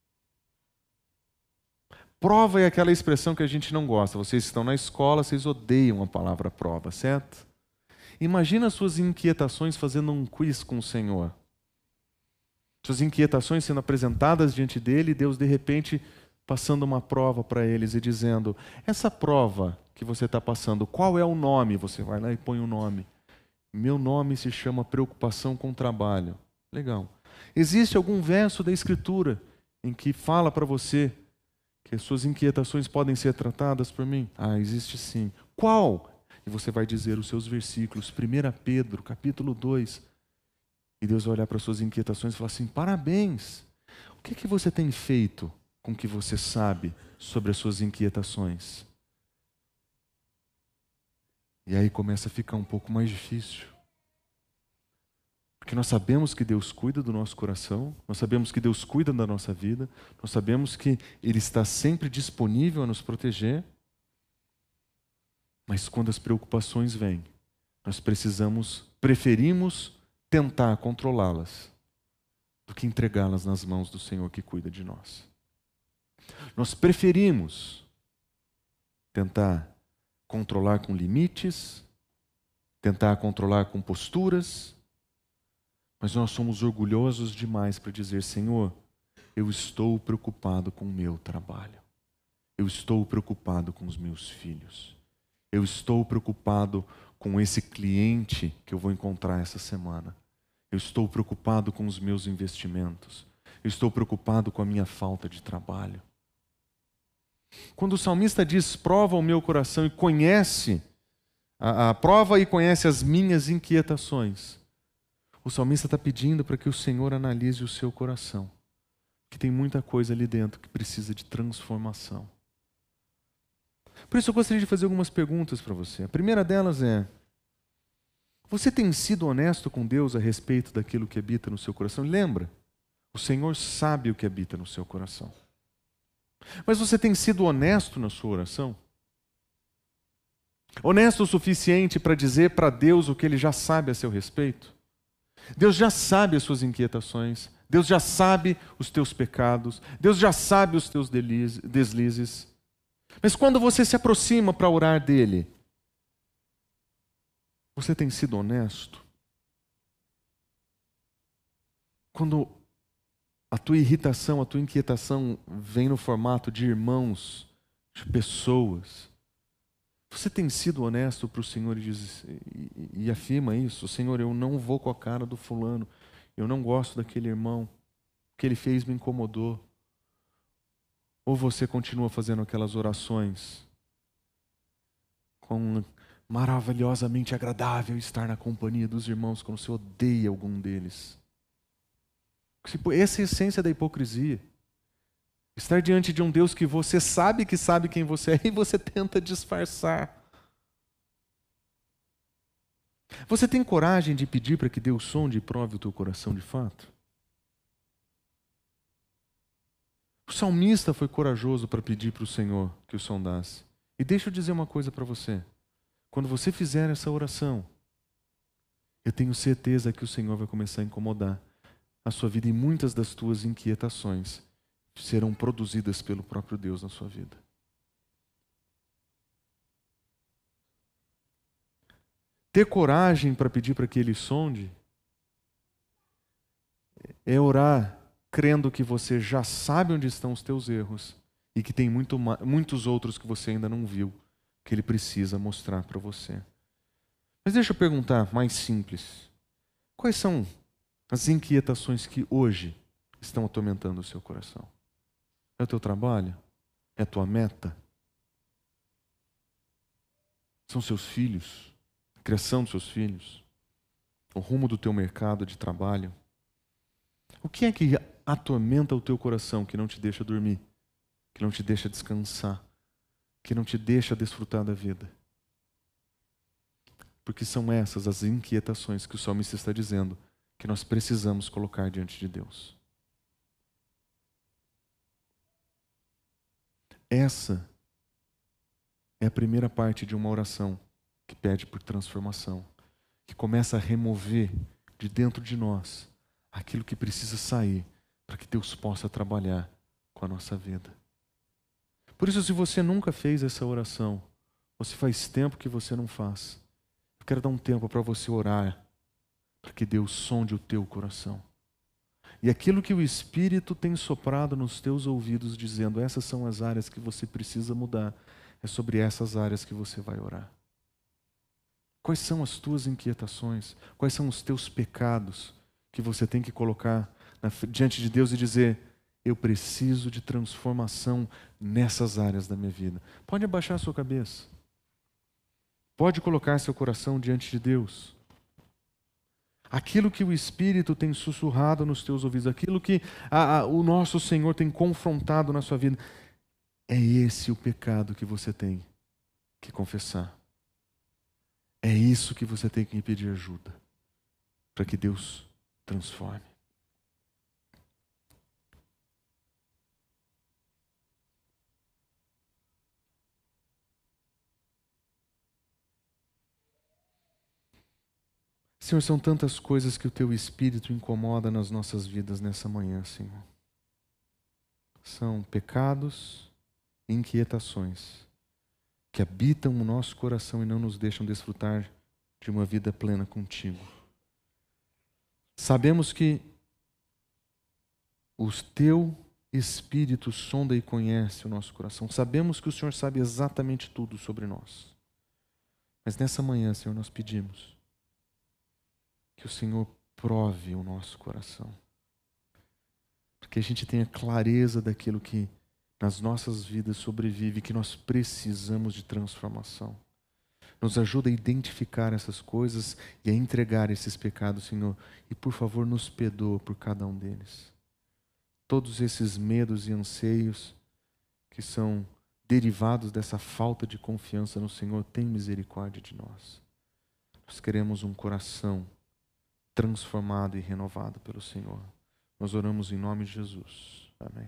Prova é aquela expressão que a gente não gosta. Vocês estão na escola, vocês odeiam a palavra prova, certo? Imagina as suas inquietações fazendo um quiz com o Senhor. Suas inquietações sendo apresentadas diante dele e Deus de repente passando uma prova para eles e dizendo, essa prova que você está passando, qual é o nome? Você vai lá e põe o nome. Meu nome se chama preocupação com o trabalho. Legal. Existe algum verso da Escritura em que fala para você que as suas inquietações podem ser tratadas por mim? Ah, existe sim. Qual? E você vai dizer os seus versículos, primeiro Pedro, capítulo dois. E Deus vai olhar para as suas inquietações e falar assim, parabéns. O que é que você tem feito com o que você sabe sobre as suas inquietações? E aí começa a ficar um pouco mais difícil. Porque nós sabemos que Deus cuida do nosso coração, nós sabemos que Deus cuida da nossa vida, nós sabemos que Ele está sempre disponível a nos proteger. Mas quando as preocupações vêm, nós precisamos, preferimos tentar controlá-las do que entregá-las nas mãos do Senhor que cuida de nós. Nós preferimos tentar controlar com limites, tentar controlar com posturas, mas nós somos orgulhosos demais para dizer, Senhor, eu estou preocupado com o meu trabalho, eu estou preocupado com os meus filhos, eu estou preocupado com esse cliente que eu vou encontrar essa semana, eu estou preocupado com os meus investimentos, eu estou preocupado com a minha falta de trabalho. Quando o salmista diz, prova o meu coração e conhece, a, a prova e conhece as minhas inquietações, o salmista está pedindo para que o Senhor analise o seu coração, que tem muita coisa ali dentro que precisa de transformação. Por isso eu gostaria de fazer algumas perguntas para você. A primeira delas é, Você tem sido honesto com Deus a respeito daquilo que habita no seu coração? Lembra, o Senhor sabe o que habita no seu coração. Mas você tem sido honesto na sua oração? Honesto o suficiente para dizer para Deus o que Ele já sabe a seu respeito? Deus já sabe as suas inquietações, Deus já sabe os teus pecados, Deus já sabe os teus deslizes. Mas quando você se aproxima para orar dele, você tem sido honesto? Quando a tua irritação, a tua inquietação vem no formato de irmãos, de pessoas, você tem sido honesto para o Senhor e, diz, e, e afirma isso? Senhor, eu não vou com a cara do fulano, eu não gosto daquele irmão, o que ele fez me incomodou. Ou você continua fazendo aquelas orações com maravilhosamente agradável estar na companhia dos irmãos quando você odeia algum deles? Essa é a essência da hipocrisia. Estar diante de um Deus que você sabe que sabe quem você é e você tenta disfarçar. Você tem coragem de pedir para que Deus sonde e prove o teu coração de fato? O salmista foi corajoso para pedir para o Senhor que o sondasse. E deixa eu dizer uma coisa para você. Quando você fizer essa oração, eu tenho certeza que o Senhor vai começar a incomodar a sua vida e muitas das tuas inquietações serão produzidas pelo próprio Deus na sua vida. Ter coragem para pedir para que Ele sonde é orar crendo que você já sabe onde estão os teus erros e que tem muito, muitos outros que você ainda não viu, que Ele precisa mostrar para você. Mas deixa eu perguntar mais simples. Quais são as inquietações que hoje estão atormentando o seu coração? É o teu trabalho? É a tua meta? São seus filhos? A criação dos seus filhos? O rumo do teu mercado de trabalho? O que é que atormenta o teu coração, que não te deixa dormir, que não te deixa descansar, que não te deixa desfrutar da vida? Porque são essas as inquietações que o salmista está dizendo que nós precisamos colocar diante de Deus. Essa é a primeira parte de uma oração que pede por transformação, que começa a remover de dentro de nós aquilo que precisa sair para que Deus possa trabalhar com a nossa vida. Por isso, se você nunca fez essa oração, ou se faz tempo que você não faz, eu quero dar um tempo para você orar, para que Deus sonde o teu coração. E aquilo que o Espírito tem soprado nos teus ouvidos, dizendo, essas são as áreas que você precisa mudar, é sobre essas áreas que você vai orar. Quais são as tuas inquietações? Quais são os teus pecados que você tem que colocar na, diante de Deus e dizer, eu preciso de transformação nessas áreas da minha vida? Pode abaixar a sua cabeça. Pode colocar seu coração diante de Deus. Aquilo que o Espírito tem sussurrado nos teus ouvidos, aquilo que a, a, o nosso Senhor tem confrontado na sua vida, é esse o pecado que você tem que confessar. É isso que você tem que pedir ajuda, para que Deus transforme. Senhor, são tantas coisas que o Teu Espírito incomoda nas nossas vidas nessa manhã, Senhor. São pecados e inquietações que habitam o nosso coração e não nos deixam desfrutar de uma vida plena contigo. Sabemos que o Teu Espírito sonda e conhece o nosso coração. Sabemos que o Senhor sabe exatamente tudo sobre nós. Mas nessa manhã, Senhor, nós pedimos que o Senhor prove o nosso coração. Para que a gente tenha clareza daquilo que nas nossas vidas sobrevive, que nós precisamos de transformação. Nos ajuda a identificar essas coisas e a entregar esses pecados, Senhor. E por favor, nos perdoa por cada um deles. Todos esses medos e anseios que são derivados dessa falta de confiança no Senhor, tem misericórdia de nós. Nós queremos um coração transformado e renovado pelo Senhor. Nós oramos em nome de Jesus. Amém.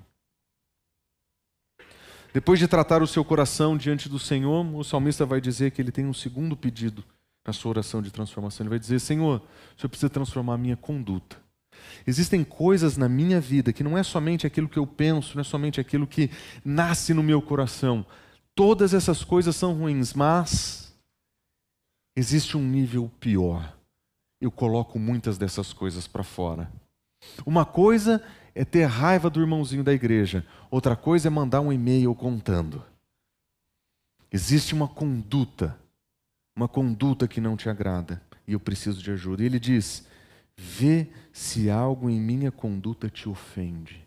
Depois de tratar o seu coração diante do Senhor, o salmista vai dizer que ele tem um segundo pedido na sua oração de transformação. Ele vai dizer: Senhor, o Senhor precisa transformar a minha conduta. Existem coisas na minha vida que não é somente aquilo que eu penso, não é somente aquilo que nasce no meu coração. Todas essas coisas são ruins, mas existe um nível pior. Eu coloco muitas dessas coisas para fora. Uma coisa é ter raiva do irmãozinho da igreja. Outra coisa é mandar um e-mail contando. Existe uma conduta, uma conduta que não te agrada e eu preciso de ajuda. E ele diz: vê se algo em minha conduta te ofende.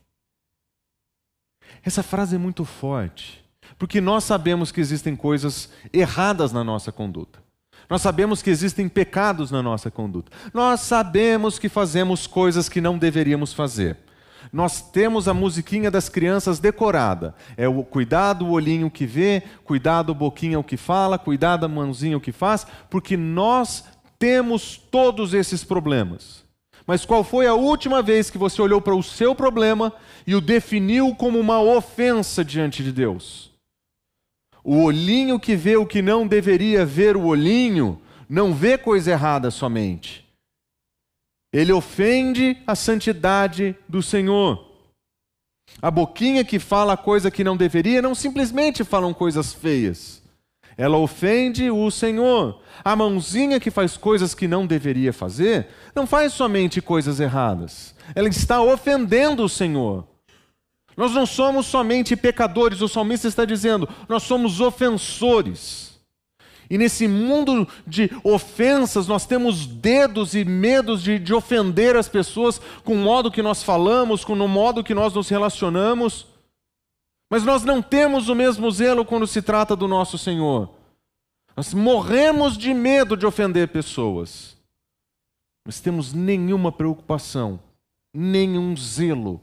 Essa frase é muito forte, porque nós sabemos que existem coisas erradas na nossa conduta. Nós sabemos que existem pecados na nossa conduta. Nós sabemos que fazemos coisas que não deveríamos fazer. Nós temos a musiquinha das crianças decorada. É o cuidado o olhinho que vê, cuidado o boquinha o que fala, cuidado a mãozinha o que faz, porque nós temos todos esses problemas. Mas qual foi a última vez que você olhou para o seu problema e o definiu como uma ofensa diante de Deus? O olhinho que vê o que não deveria ver o olhinho, não vê coisa errada somente. Ele ofende a santidade do Senhor. A boquinha que fala coisa que não deveria, não simplesmente falam coisas feias. Ela ofende o Senhor. A mãozinha que faz coisas que não deveria fazer, não faz somente coisas erradas. Ela está ofendendo o Senhor. Nós não somos somente pecadores, o salmista está dizendo, nós somos ofensores. E nesse mundo de ofensas, nós temos dedos e medos de, de ofender as pessoas com o modo que nós falamos, com o modo que nós nos relacionamos. Mas nós não temos o mesmo zelo quando se trata do nosso Senhor. Nós morremos de medo de ofender pessoas. Mas temos nenhuma preocupação, nenhum zelo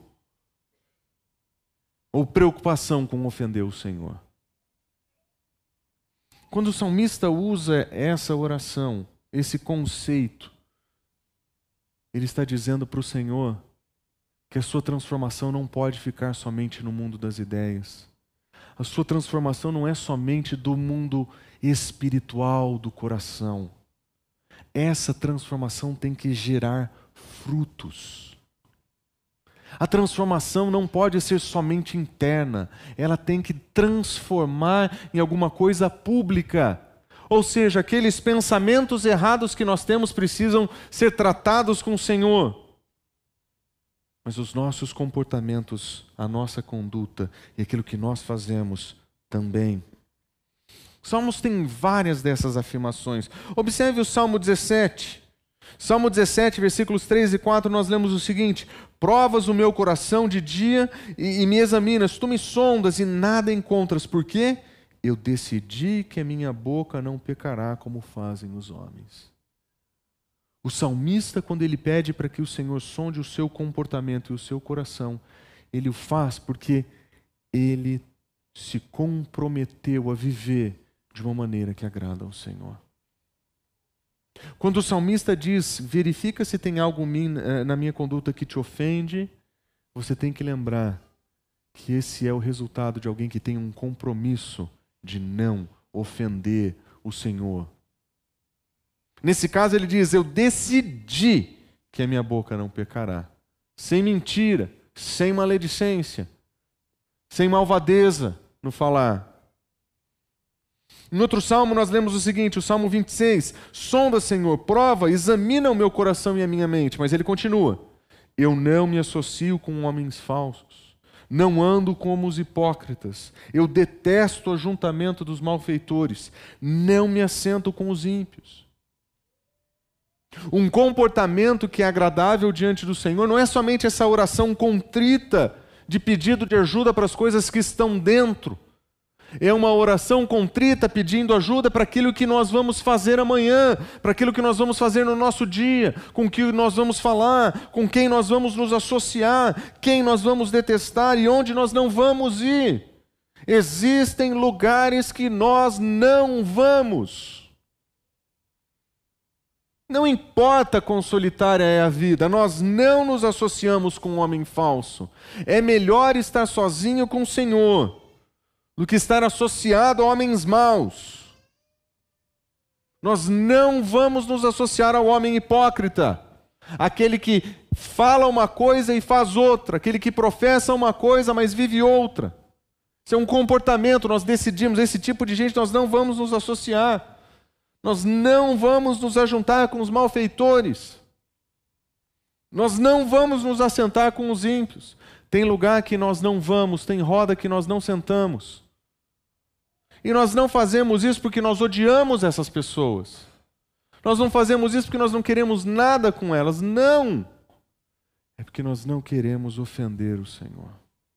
ou preocupação com ofender o Senhor. Quando o salmista usa essa oração, esse conceito, ele está dizendo para o Senhor que a sua transformação não pode ficar somente no mundo das ideias. A sua transformação não é somente do mundo espiritual do coração. Essa transformação tem que gerar frutos. A transformação não pode ser somente interna, ela tem que transformar em alguma coisa pública. Ou seja, aqueles pensamentos errados que nós temos precisam ser tratados com o Senhor. Mas os nossos comportamentos, a nossa conduta e aquilo que nós fazemos também. Salmos tem várias dessas afirmações. Observe o Salmo dezessete. Salmo dezessete, versículos três e quatro, nós lemos o seguinte: provas o meu coração de dia e, e me examinas, tu me sondas e nada encontras. Por quê? Eu decidi que a minha boca não pecará como fazem os homens. O salmista, quando ele pede para que o Senhor sonde o seu comportamento e o seu coração, ele o faz porque ele se comprometeu a viver de uma maneira que agrada ao Senhor. Quando o salmista diz, verifica se tem algo na minha conduta que te ofende, você tem que lembrar que esse é o resultado de alguém que tem um compromisso de não ofender o Senhor. Nesse caso ele diz, eu decidi que a minha boca não pecará. Sem mentira, sem maledicência, sem malvadeza no falar. Em outro salmo nós lemos o seguinte, o Salmo vinte e seis, sonda, Senhor, prova, examina o meu coração e a minha mente. Mas ele continua, eu não me associo com homens falsos, não ando como os hipócritas, eu detesto o ajuntamento dos malfeitores, não me assento com os ímpios. Um comportamento que é agradável diante do Senhor não é somente essa oração contrita de pedido de ajuda para as coisas que estão dentro. É uma oração contrita pedindo ajuda para aquilo que nós vamos fazer amanhã, para aquilo que nós vamos fazer no nosso dia, com que nós vamos falar, com quem nós vamos nos associar, quem nós vamos detestar e onde nós não vamos ir. Existem lugares que nós não vamos. Não importa quão solitária é a vida, nós não nos associamos com um homem falso. É melhor estar sozinho com o Senhor do que estar associado a homens maus. Nós não vamos nos associar ao homem hipócrita, aquele que fala uma coisa e faz outra, aquele que professa uma coisa, mas vive outra. Isso é um comportamento, nós decidimos, esse tipo de gente nós não vamos nos associar. Nós não vamos nos ajuntar com os malfeitores. Nós não vamos nos assentar com os ímpios. Tem lugar que nós não vamos, tem roda que nós não sentamos. E nós não fazemos isso porque nós odiamos essas pessoas. Nós não fazemos isso porque nós não queremos nada com elas. Não! É porque nós não queremos ofender o Senhor.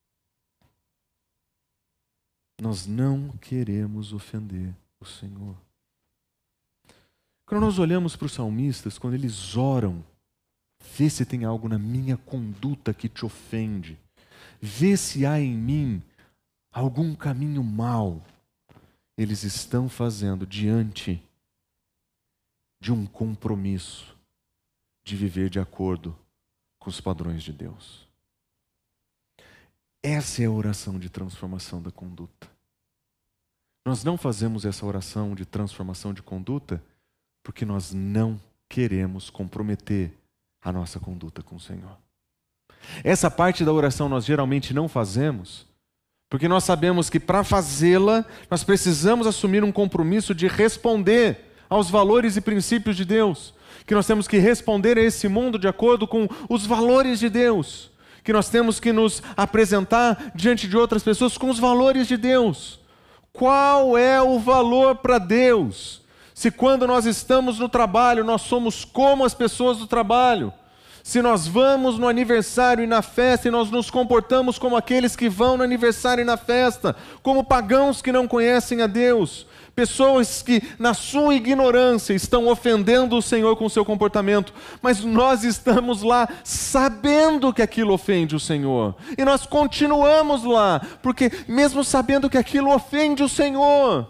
Nós não queremos ofender o Senhor. Quando nós olhamos para os salmistas, quando eles oram, vê se tem algo na minha conduta que te ofende. Vê se há em mim algum caminho mau. Eles estão fazendo diante de um compromisso de viver de acordo com os padrões de Deus. Essa é a oração de transformação da conduta. Nós não fazemos essa oração de transformação de conduta porque nós não queremos comprometer a nossa conduta com o Senhor. Essa parte da oração nós geralmente não fazemos porque nós sabemos que para fazê-la nós precisamos assumir um compromisso de responder aos valores e princípios de Deus, que nós temos que responder a esse mundo de acordo com os valores de Deus, que nós temos que nos apresentar diante de outras pessoas com os valores de Deus. Qual é o valor para Deus? Se quando nós estamos no trabalho, nós somos como as pessoas do trabalho. Se nós vamos no aniversário e na festa e nós nos comportamos como aqueles que vão no aniversário e na festa, como pagãos que não conhecem a Deus, pessoas que na sua ignorância estão ofendendo o Senhor com o seu comportamento, mas nós estamos lá sabendo que aquilo ofende o Senhor. E nós continuamos lá, porque mesmo sabendo que aquilo ofende o Senhor,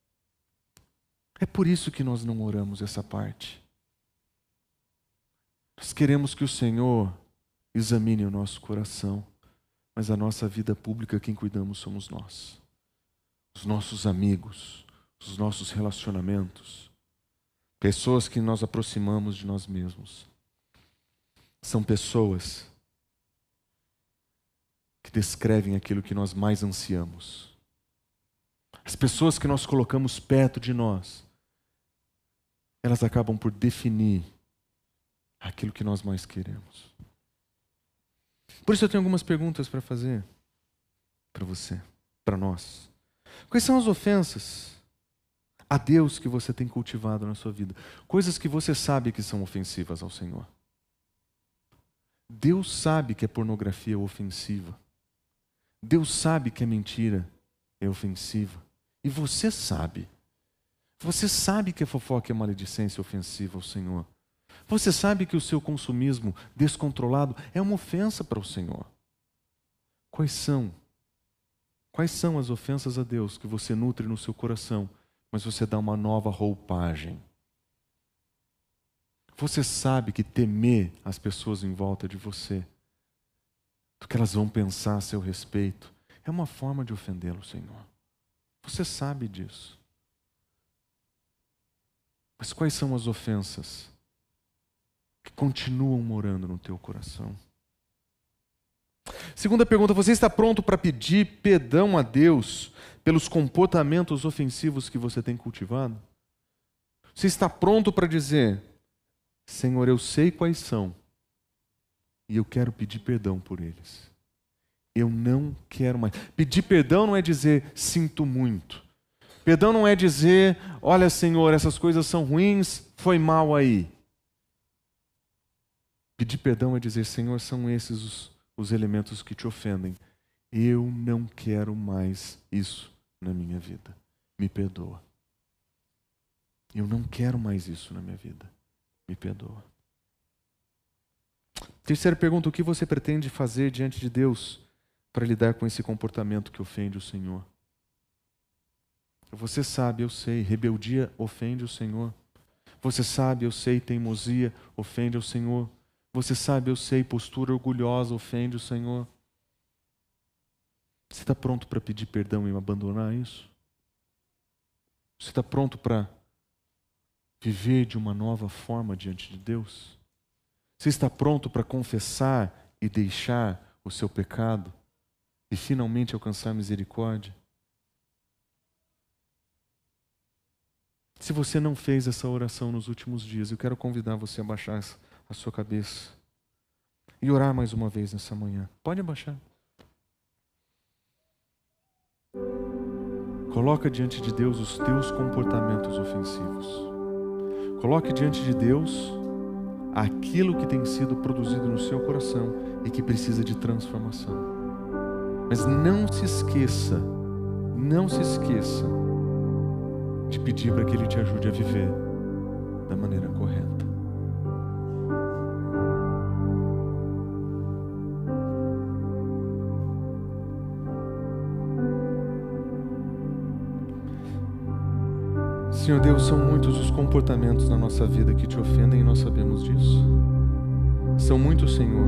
é por isso que nós não oramos essa parte. Nós queremos que o Senhor examine o nosso coração, mas a nossa vida pública quem cuidamos somos nós. Os nossos amigos, os nossos relacionamentos, pessoas que nós aproximamos de nós mesmos. São pessoas que descrevem aquilo que nós mais ansiamos. As pessoas que nós colocamos perto de nós, elas acabam por definir aquilo que nós mais queremos. Por isso eu tenho algumas perguntas para fazer para você, para nós. Quais são as ofensas a Deus que você tem cultivado na sua vida? Coisas que você sabe que são ofensivas ao Senhor. Deus sabe que a pornografia é ofensiva. Deus sabe que a mentira é ofensiva. E você sabe. Você sabe que a fofoca e a maledicência é ofensiva ao Senhor. Você sabe que o seu consumismo descontrolado é uma ofensa para o Senhor. Quais são? Quais são as ofensas a Deus que você nutre no seu coração, mas você dá uma nova roupagem? Você sabe que temer as pessoas em volta de você, do que elas vão pensar a seu respeito, é uma forma de ofendê-lo, Senhor. Você sabe disso. Mas quais são as ofensas que continuam morando no teu coração? Segunda pergunta, você está pronto para pedir perdão a Deus pelos comportamentos ofensivos que você tem cultivado? Você está pronto para dizer, Senhor, eu sei quais são e eu quero pedir perdão por eles. Eu não quero mais. Pedir perdão não é dizer sinto muito. Perdão não é dizer, olha Senhor, essas coisas são ruins, foi mal aí. Pedir perdão é dizer, Senhor, são esses os, os elementos que te ofendem. Eu não quero mais isso na minha vida. Me perdoa. Eu não quero mais isso na minha vida. Me perdoa. Terceira pergunta, o que você pretende fazer diante de Deus para lidar com esse comportamento que ofende o Senhor? Você sabe, eu sei, rebeldia ofende o Senhor. Você sabe, eu sei, teimosia ofende ao Senhor. Você sabe, eu sei, postura orgulhosa ofende o Senhor. Você está pronto para pedir perdão e abandonar isso? Você está pronto para viver de uma nova forma diante de Deus? Você está pronto para confessar e deixar o seu pecado e finalmente alcançar misericórdia? Se você não fez essa oração nos últimos dias, eu quero convidar você a abaixar a sua cabeça e orar mais uma vez nessa manhã. Pode abaixar. Coloca diante de Deus os teus comportamentos ofensivos. Coloque diante de Deus aquilo que tem sido produzido no seu coração e que precisa de transformação. Mas não se esqueça, não se esqueça de pedir para que Ele te ajude a viver da maneira correta. Senhor Deus, são muitos os comportamentos na nossa vida que te ofendem e nós sabemos disso. São muitos, Senhor,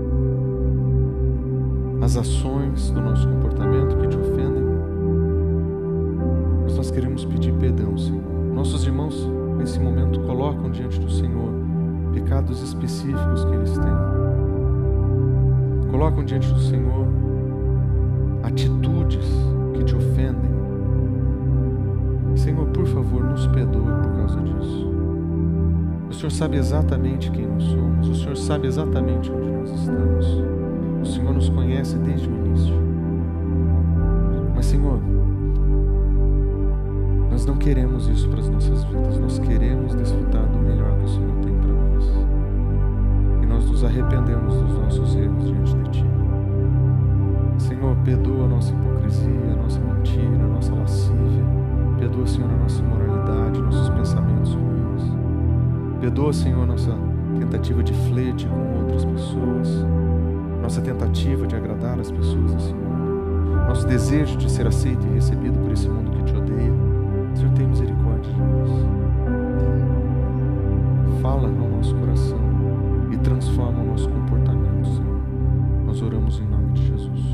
as ações do nosso comportamento que te ofendem. Mas nós queremos pedir perdão, Senhor. Nossos irmãos, nesse momento, colocam diante do Senhor pecados específicos que eles têm. Colocam diante do Senhor atitudes que te ofendem. Senhor, por favor, nos perdoe por causa disso. O Senhor sabe exatamente quem nós somos. O Senhor sabe exatamente onde nós estamos. O Senhor nos conhece desde o início. Mas, Senhor, nós não queremos isso para as nossas vidas. Nós queremos desfrutar do melhor que o Senhor tem para nós. E nós nos arrependemos dos nossos erros diante de Ti. Senhor, perdoa a nossa hipocrisia, a nossa mentira, a nossa lascívia. Perdoa, Senhor, a nossa imoralidade, nossos pensamentos ruins. Perdoa, Senhor, nossa tentativa de flerte com outras pessoas. Nossa tentativa de agradar as pessoas nesse mundo. Nosso desejo de ser aceito e recebido por esse mundo que te odeia. Senhor, tem misericórdia de nós. Fala no nosso coração e transforma o nosso comportamento, Senhor. Nós oramos em nome de Jesus.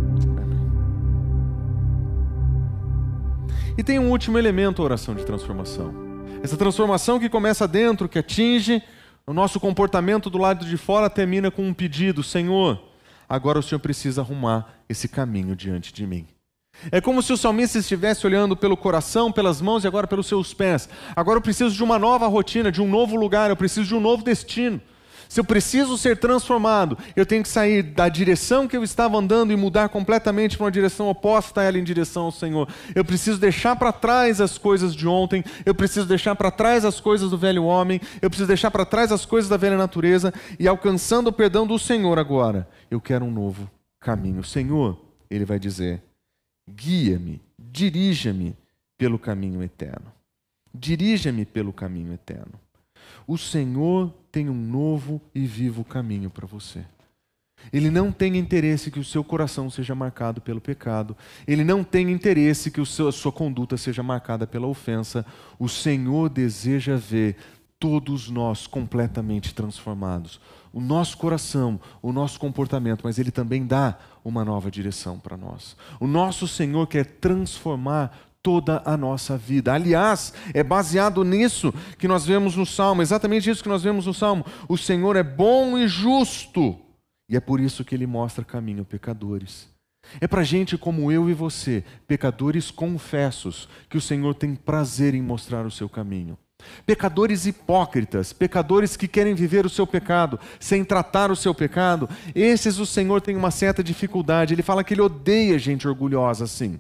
E tem um último elemento a oração de transformação. Essa transformação que começa dentro, que atinge o nosso comportamento do lado de fora, termina com um pedido: Senhor, agora o Senhor precisa arrumar esse caminho diante de mim. É como se o salmista estivesse olhando pelo coração, pelas mãos e agora pelos seus pés. Agora eu preciso de uma nova rotina, de um novo lugar, eu preciso de um novo destino. Se eu preciso ser transformado, eu tenho que sair da direção que eu estava andando e mudar completamente para uma direção oposta a ela, em direção ao Senhor. Eu preciso deixar para trás as coisas de ontem, eu preciso deixar para trás as coisas do velho homem, eu preciso deixar para trás as coisas da velha natureza e, alcançando o perdão do Senhor agora, eu quero um novo caminho. Senhor, Ele vai dizer, guia-me, dirija-me pelo caminho eterno. Dirija-me pelo caminho eterno. O Senhor tem um novo e vivo caminho para você. Ele não tem interesse que o seu coração seja marcado pelo pecado. Ele não tem interesse que o seu, a sua conduta seja marcada pela ofensa. O Senhor deseja ver todos nós completamente transformados. O nosso coração, o nosso comportamento, mas Ele também dá uma nova direção para nós. O nosso Senhor quer transformar toda a nossa vida. Aliás, é baseado nisso que nós vemos no Salmo, exatamente isso que nós vemos no Salmo. O Senhor é bom e justo, e é por isso que Ele mostra caminho a pecadores. É para gente como eu e você, pecadores confessos, que o Senhor tem prazer em mostrar o seu caminho. Pecadores hipócritas, pecadores que querem viver o seu pecado, sem tratar o seu pecado, esses o Senhor tem uma certa dificuldade. Ele fala que Ele odeia gente orgulhosa assim.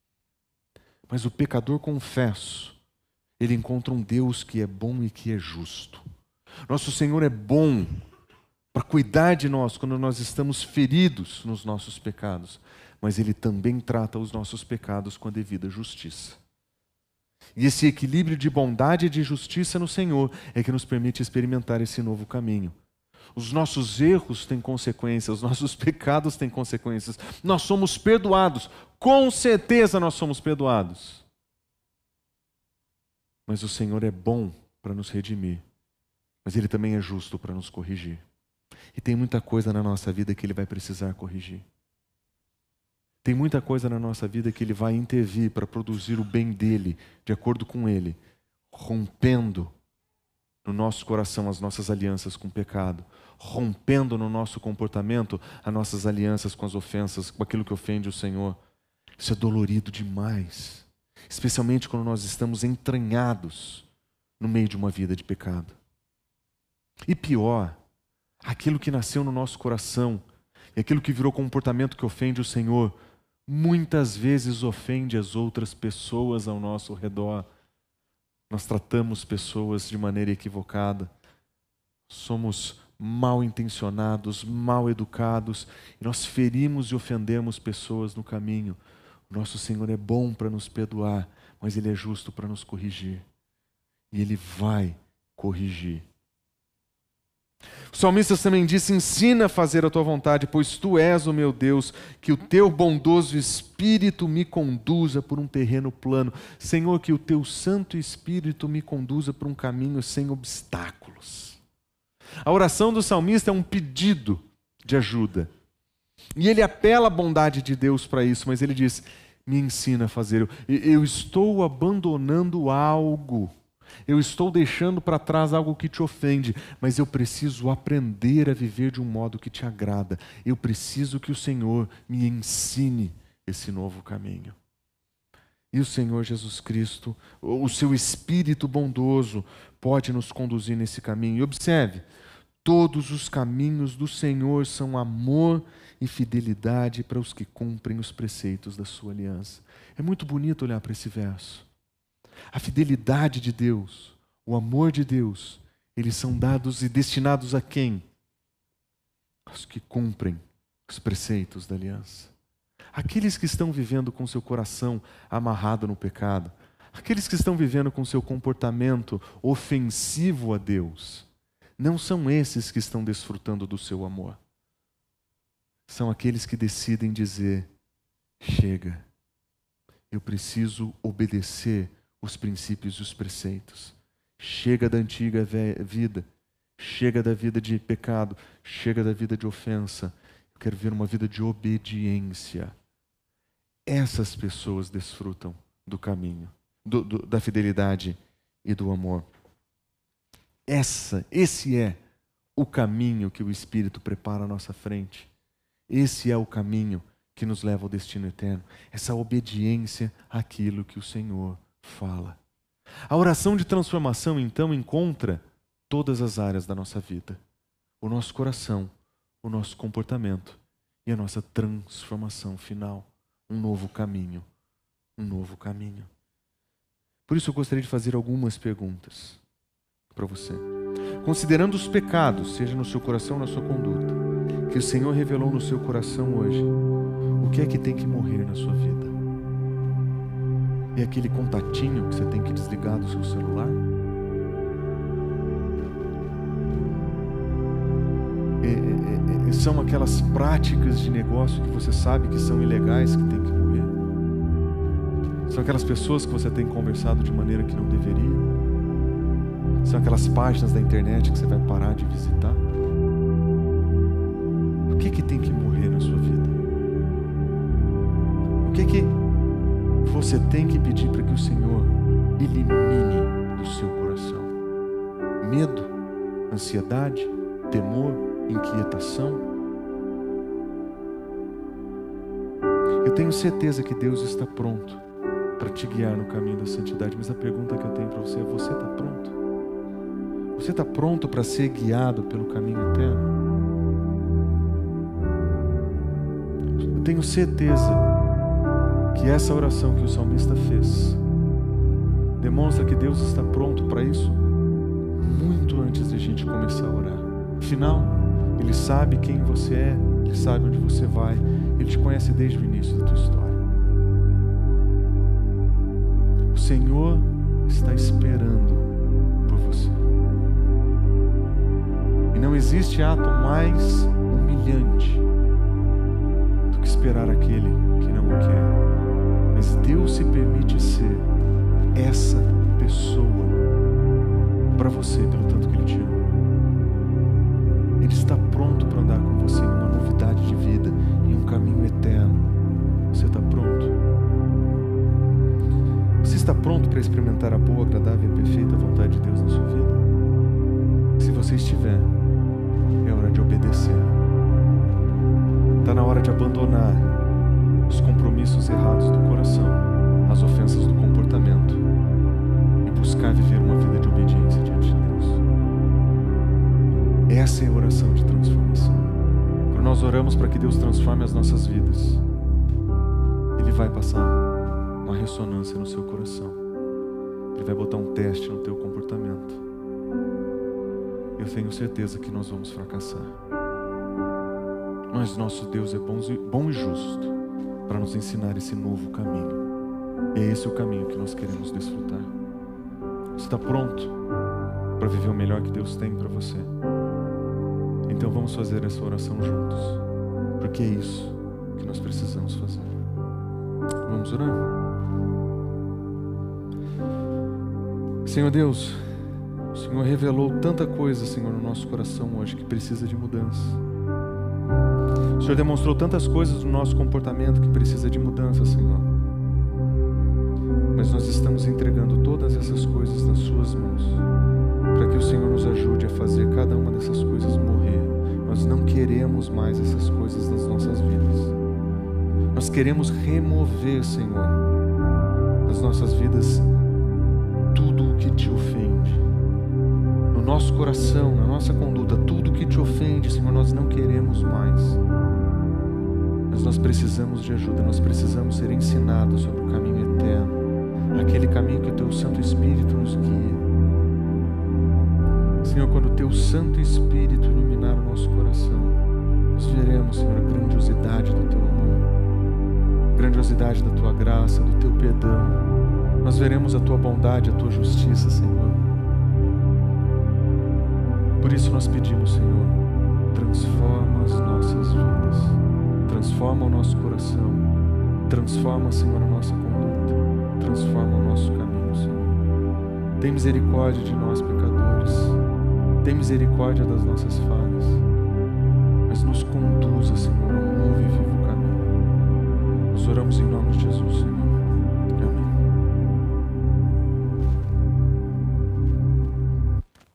Mas o pecador confesso, ele encontra um Deus que é bom e que é justo. Nosso Senhor é bom para cuidar de nós quando nós estamos feridos nos nossos pecados, mas Ele também trata os nossos pecados com a devida justiça. E esse equilíbrio de bondade e de justiça no Senhor é que nos permite experimentar esse novo caminho. Os nossos erros têm consequências, os nossos pecados têm consequências. Nós somos perdoados, com certeza nós somos perdoados. Mas o Senhor é bom para nos redimir, mas Ele também é justo para nos corrigir. E tem muita coisa na nossa vida que Ele vai precisar corrigir. Tem muita coisa na nossa vida que Ele vai intervir para produzir o bem dEle, de acordo com Ele, rompendo no nosso coração as nossas alianças com o pecado, rompendo no nosso comportamento as nossas alianças com as ofensas, com aquilo que ofende o Senhor. Isso é dolorido demais, especialmente quando nós estamos entranhados no meio de uma vida de pecado. E pior, aquilo que nasceu no nosso coração e aquilo que virou comportamento que ofende o Senhor, muitas vezes ofende as outras pessoas ao nosso redor. Nós tratamos pessoas de maneira equivocada, somos mal intencionados, mal educados, e nós ferimos e ofendemos pessoas no caminho. O nosso Senhor é bom para nos perdoar, mas Ele é justo para nos corrigir. E Ele vai corrigir. O salmista também disse: ensina a fazer a tua vontade, pois tu és o meu Deus, que o teu bondoso Espírito me conduza por um terreno plano. Senhor, que o teu Santo Espírito me conduza por um caminho sem obstáculos. A oração do salmista é um pedido de ajuda. E ele apela à bondade de Deus para isso, mas ele diz: me ensina a fazer. Eu, eu estou abandonando algo. Eu estou deixando para trás algo que te ofende, mas eu preciso aprender a viver de um modo que te agrada. Eu preciso que o Senhor me ensine esse novo caminho. E o Senhor Jesus Cristo, o seu Espírito bondoso, pode nos conduzir nesse caminho. E observe, todos os caminhos do Senhor são amor e fidelidade para os que cumprem os preceitos da sua aliança. É muito bonito olhar para esse verso. A fidelidade de Deus, o amor de Deus, eles são dados e destinados a quem? Aos que cumprem os preceitos da aliança. Aqueles que estão vivendo com seu coração amarrado no pecado, aqueles que estão vivendo com seu comportamento ofensivo a Deus, não são esses que estão desfrutando do seu amor. São aqueles que decidem dizer: chega, eu preciso obedecer os princípios e os preceitos. Chega da antiga vida, chega da vida de pecado, chega da vida de ofensa. Eu quero ver uma vida de obediência. Essas pessoas desfrutam do caminho, do, do, da fidelidade e do amor. Essa, esse é o caminho que o Espírito prepara à nossa frente. Esse é o caminho que nos leva ao destino eterno. Essa obediência àquilo que o Senhor fala. A oração de transformação, então, encontra todas as áreas da nossa vida. O nosso coração, o nosso comportamento e a nossa transformação final. Um novo caminho. Um novo caminho. Por isso eu gostaria de fazer algumas perguntas para você. Considerando os pecados, seja no seu coração ou na sua conduta, que o Senhor revelou no seu coração hoje, o que é que tem que morrer na sua vida? É aquele contatinho que você tem que desligar do seu celular? É, é, é, são aquelas práticas de negócio que você sabe que são ilegais, que tem que morrer? São aquelas pessoas que você tem conversado de maneira que não deveria? São aquelas páginas da internet que você vai parar de visitar? O que que tem que morrer na sua vida? O que que você tem que pedir para que o Senhor elimine do seu coração? Medo, ansiedade, temor, inquietação? Eu tenho certeza que Deus está pronto para te guiar no caminho da santidade, mas a pergunta que eu tenho para você é: você está pronto? Você está pronto para ser guiado pelo caminho eterno? Eu tenho certeza que essa oração que o salmista fez demonstra que Deus está pronto para isso muito antes de a gente começar a orar. Afinal, Ele sabe quem você é, Ele sabe onde você vai, Ele te conhece desde o início da tua história. O Senhor está esperando por você. E não existe ato mais humilhante do que esperar aquele que não o quer. Mas Deus se permite ser essa pessoa para você, pelo tanto que Ele te ama. Ele está pronto para andar com você em uma novidade de vida, em um caminho eterno. Você está pronto? Você está pronto para experimentar a boa, agradável e perfeita vontade de Deus na sua vida? Se você estiver, é hora de obedecer. Está na hora de abandonar os compromissos errados do coração, as ofensas do comportamento e buscar viver uma vida de obediência diante de Deus. Essa é a oração de transformação. Quando nós oramos para que Deus transforme as nossas vidas, Ele vai passar uma ressonância no seu coração. Ele vai botar um teste no teu comportamento. Eu tenho certeza que nós vamos fracassar. Mas nosso Deus é bom e justo para nos ensinar esse novo caminho. É esse o caminho que nós queremos desfrutar. Você está pronto para viver o melhor que Deus tem para você? Então vamos fazer essa oração juntos, porque é isso que nós precisamos fazer. Vamos orar? Senhor Deus, o Senhor revelou tanta coisa, Senhor, no nosso coração hoje que precisa de mudança. O Senhor demonstrou tantas coisas no nosso comportamento que precisa de mudança, Senhor. Mas nós estamos entregando todas essas coisas nas Suas mãos, para que o Senhor nos ajude a fazer cada uma dessas coisas morrer. Nós não queremos mais essas coisas nas nossas vidas. Nós queremos remover, Senhor, das nossas vidas tudo o que Te ofende. No nosso coração, na nossa conduta, tudo o que Te ofende, Senhor, nós não queremos mais. Mas nós precisamos de ajuda, nós precisamos ser ensinados sobre o caminho eterno, aquele caminho que o Teu Santo Espírito nos guia. Senhor, quando o Teu Santo Espírito iluminar o nosso coração, nós veremos, Senhor, a grandiosidade do Teu amor, a grandiosidade da Tua graça, do Teu perdão. Nós veremos a Tua bondade, a Tua justiça, Senhor. Por isso nós pedimos, Senhor, transforma as nossas vidas, transforma o nosso coração, transforma, Senhor, a nossa conduta, transforma o nosso caminho, Senhor. Tem misericórdia de nós, pecadores, tem misericórdia das nossas falhas, mas nos conduz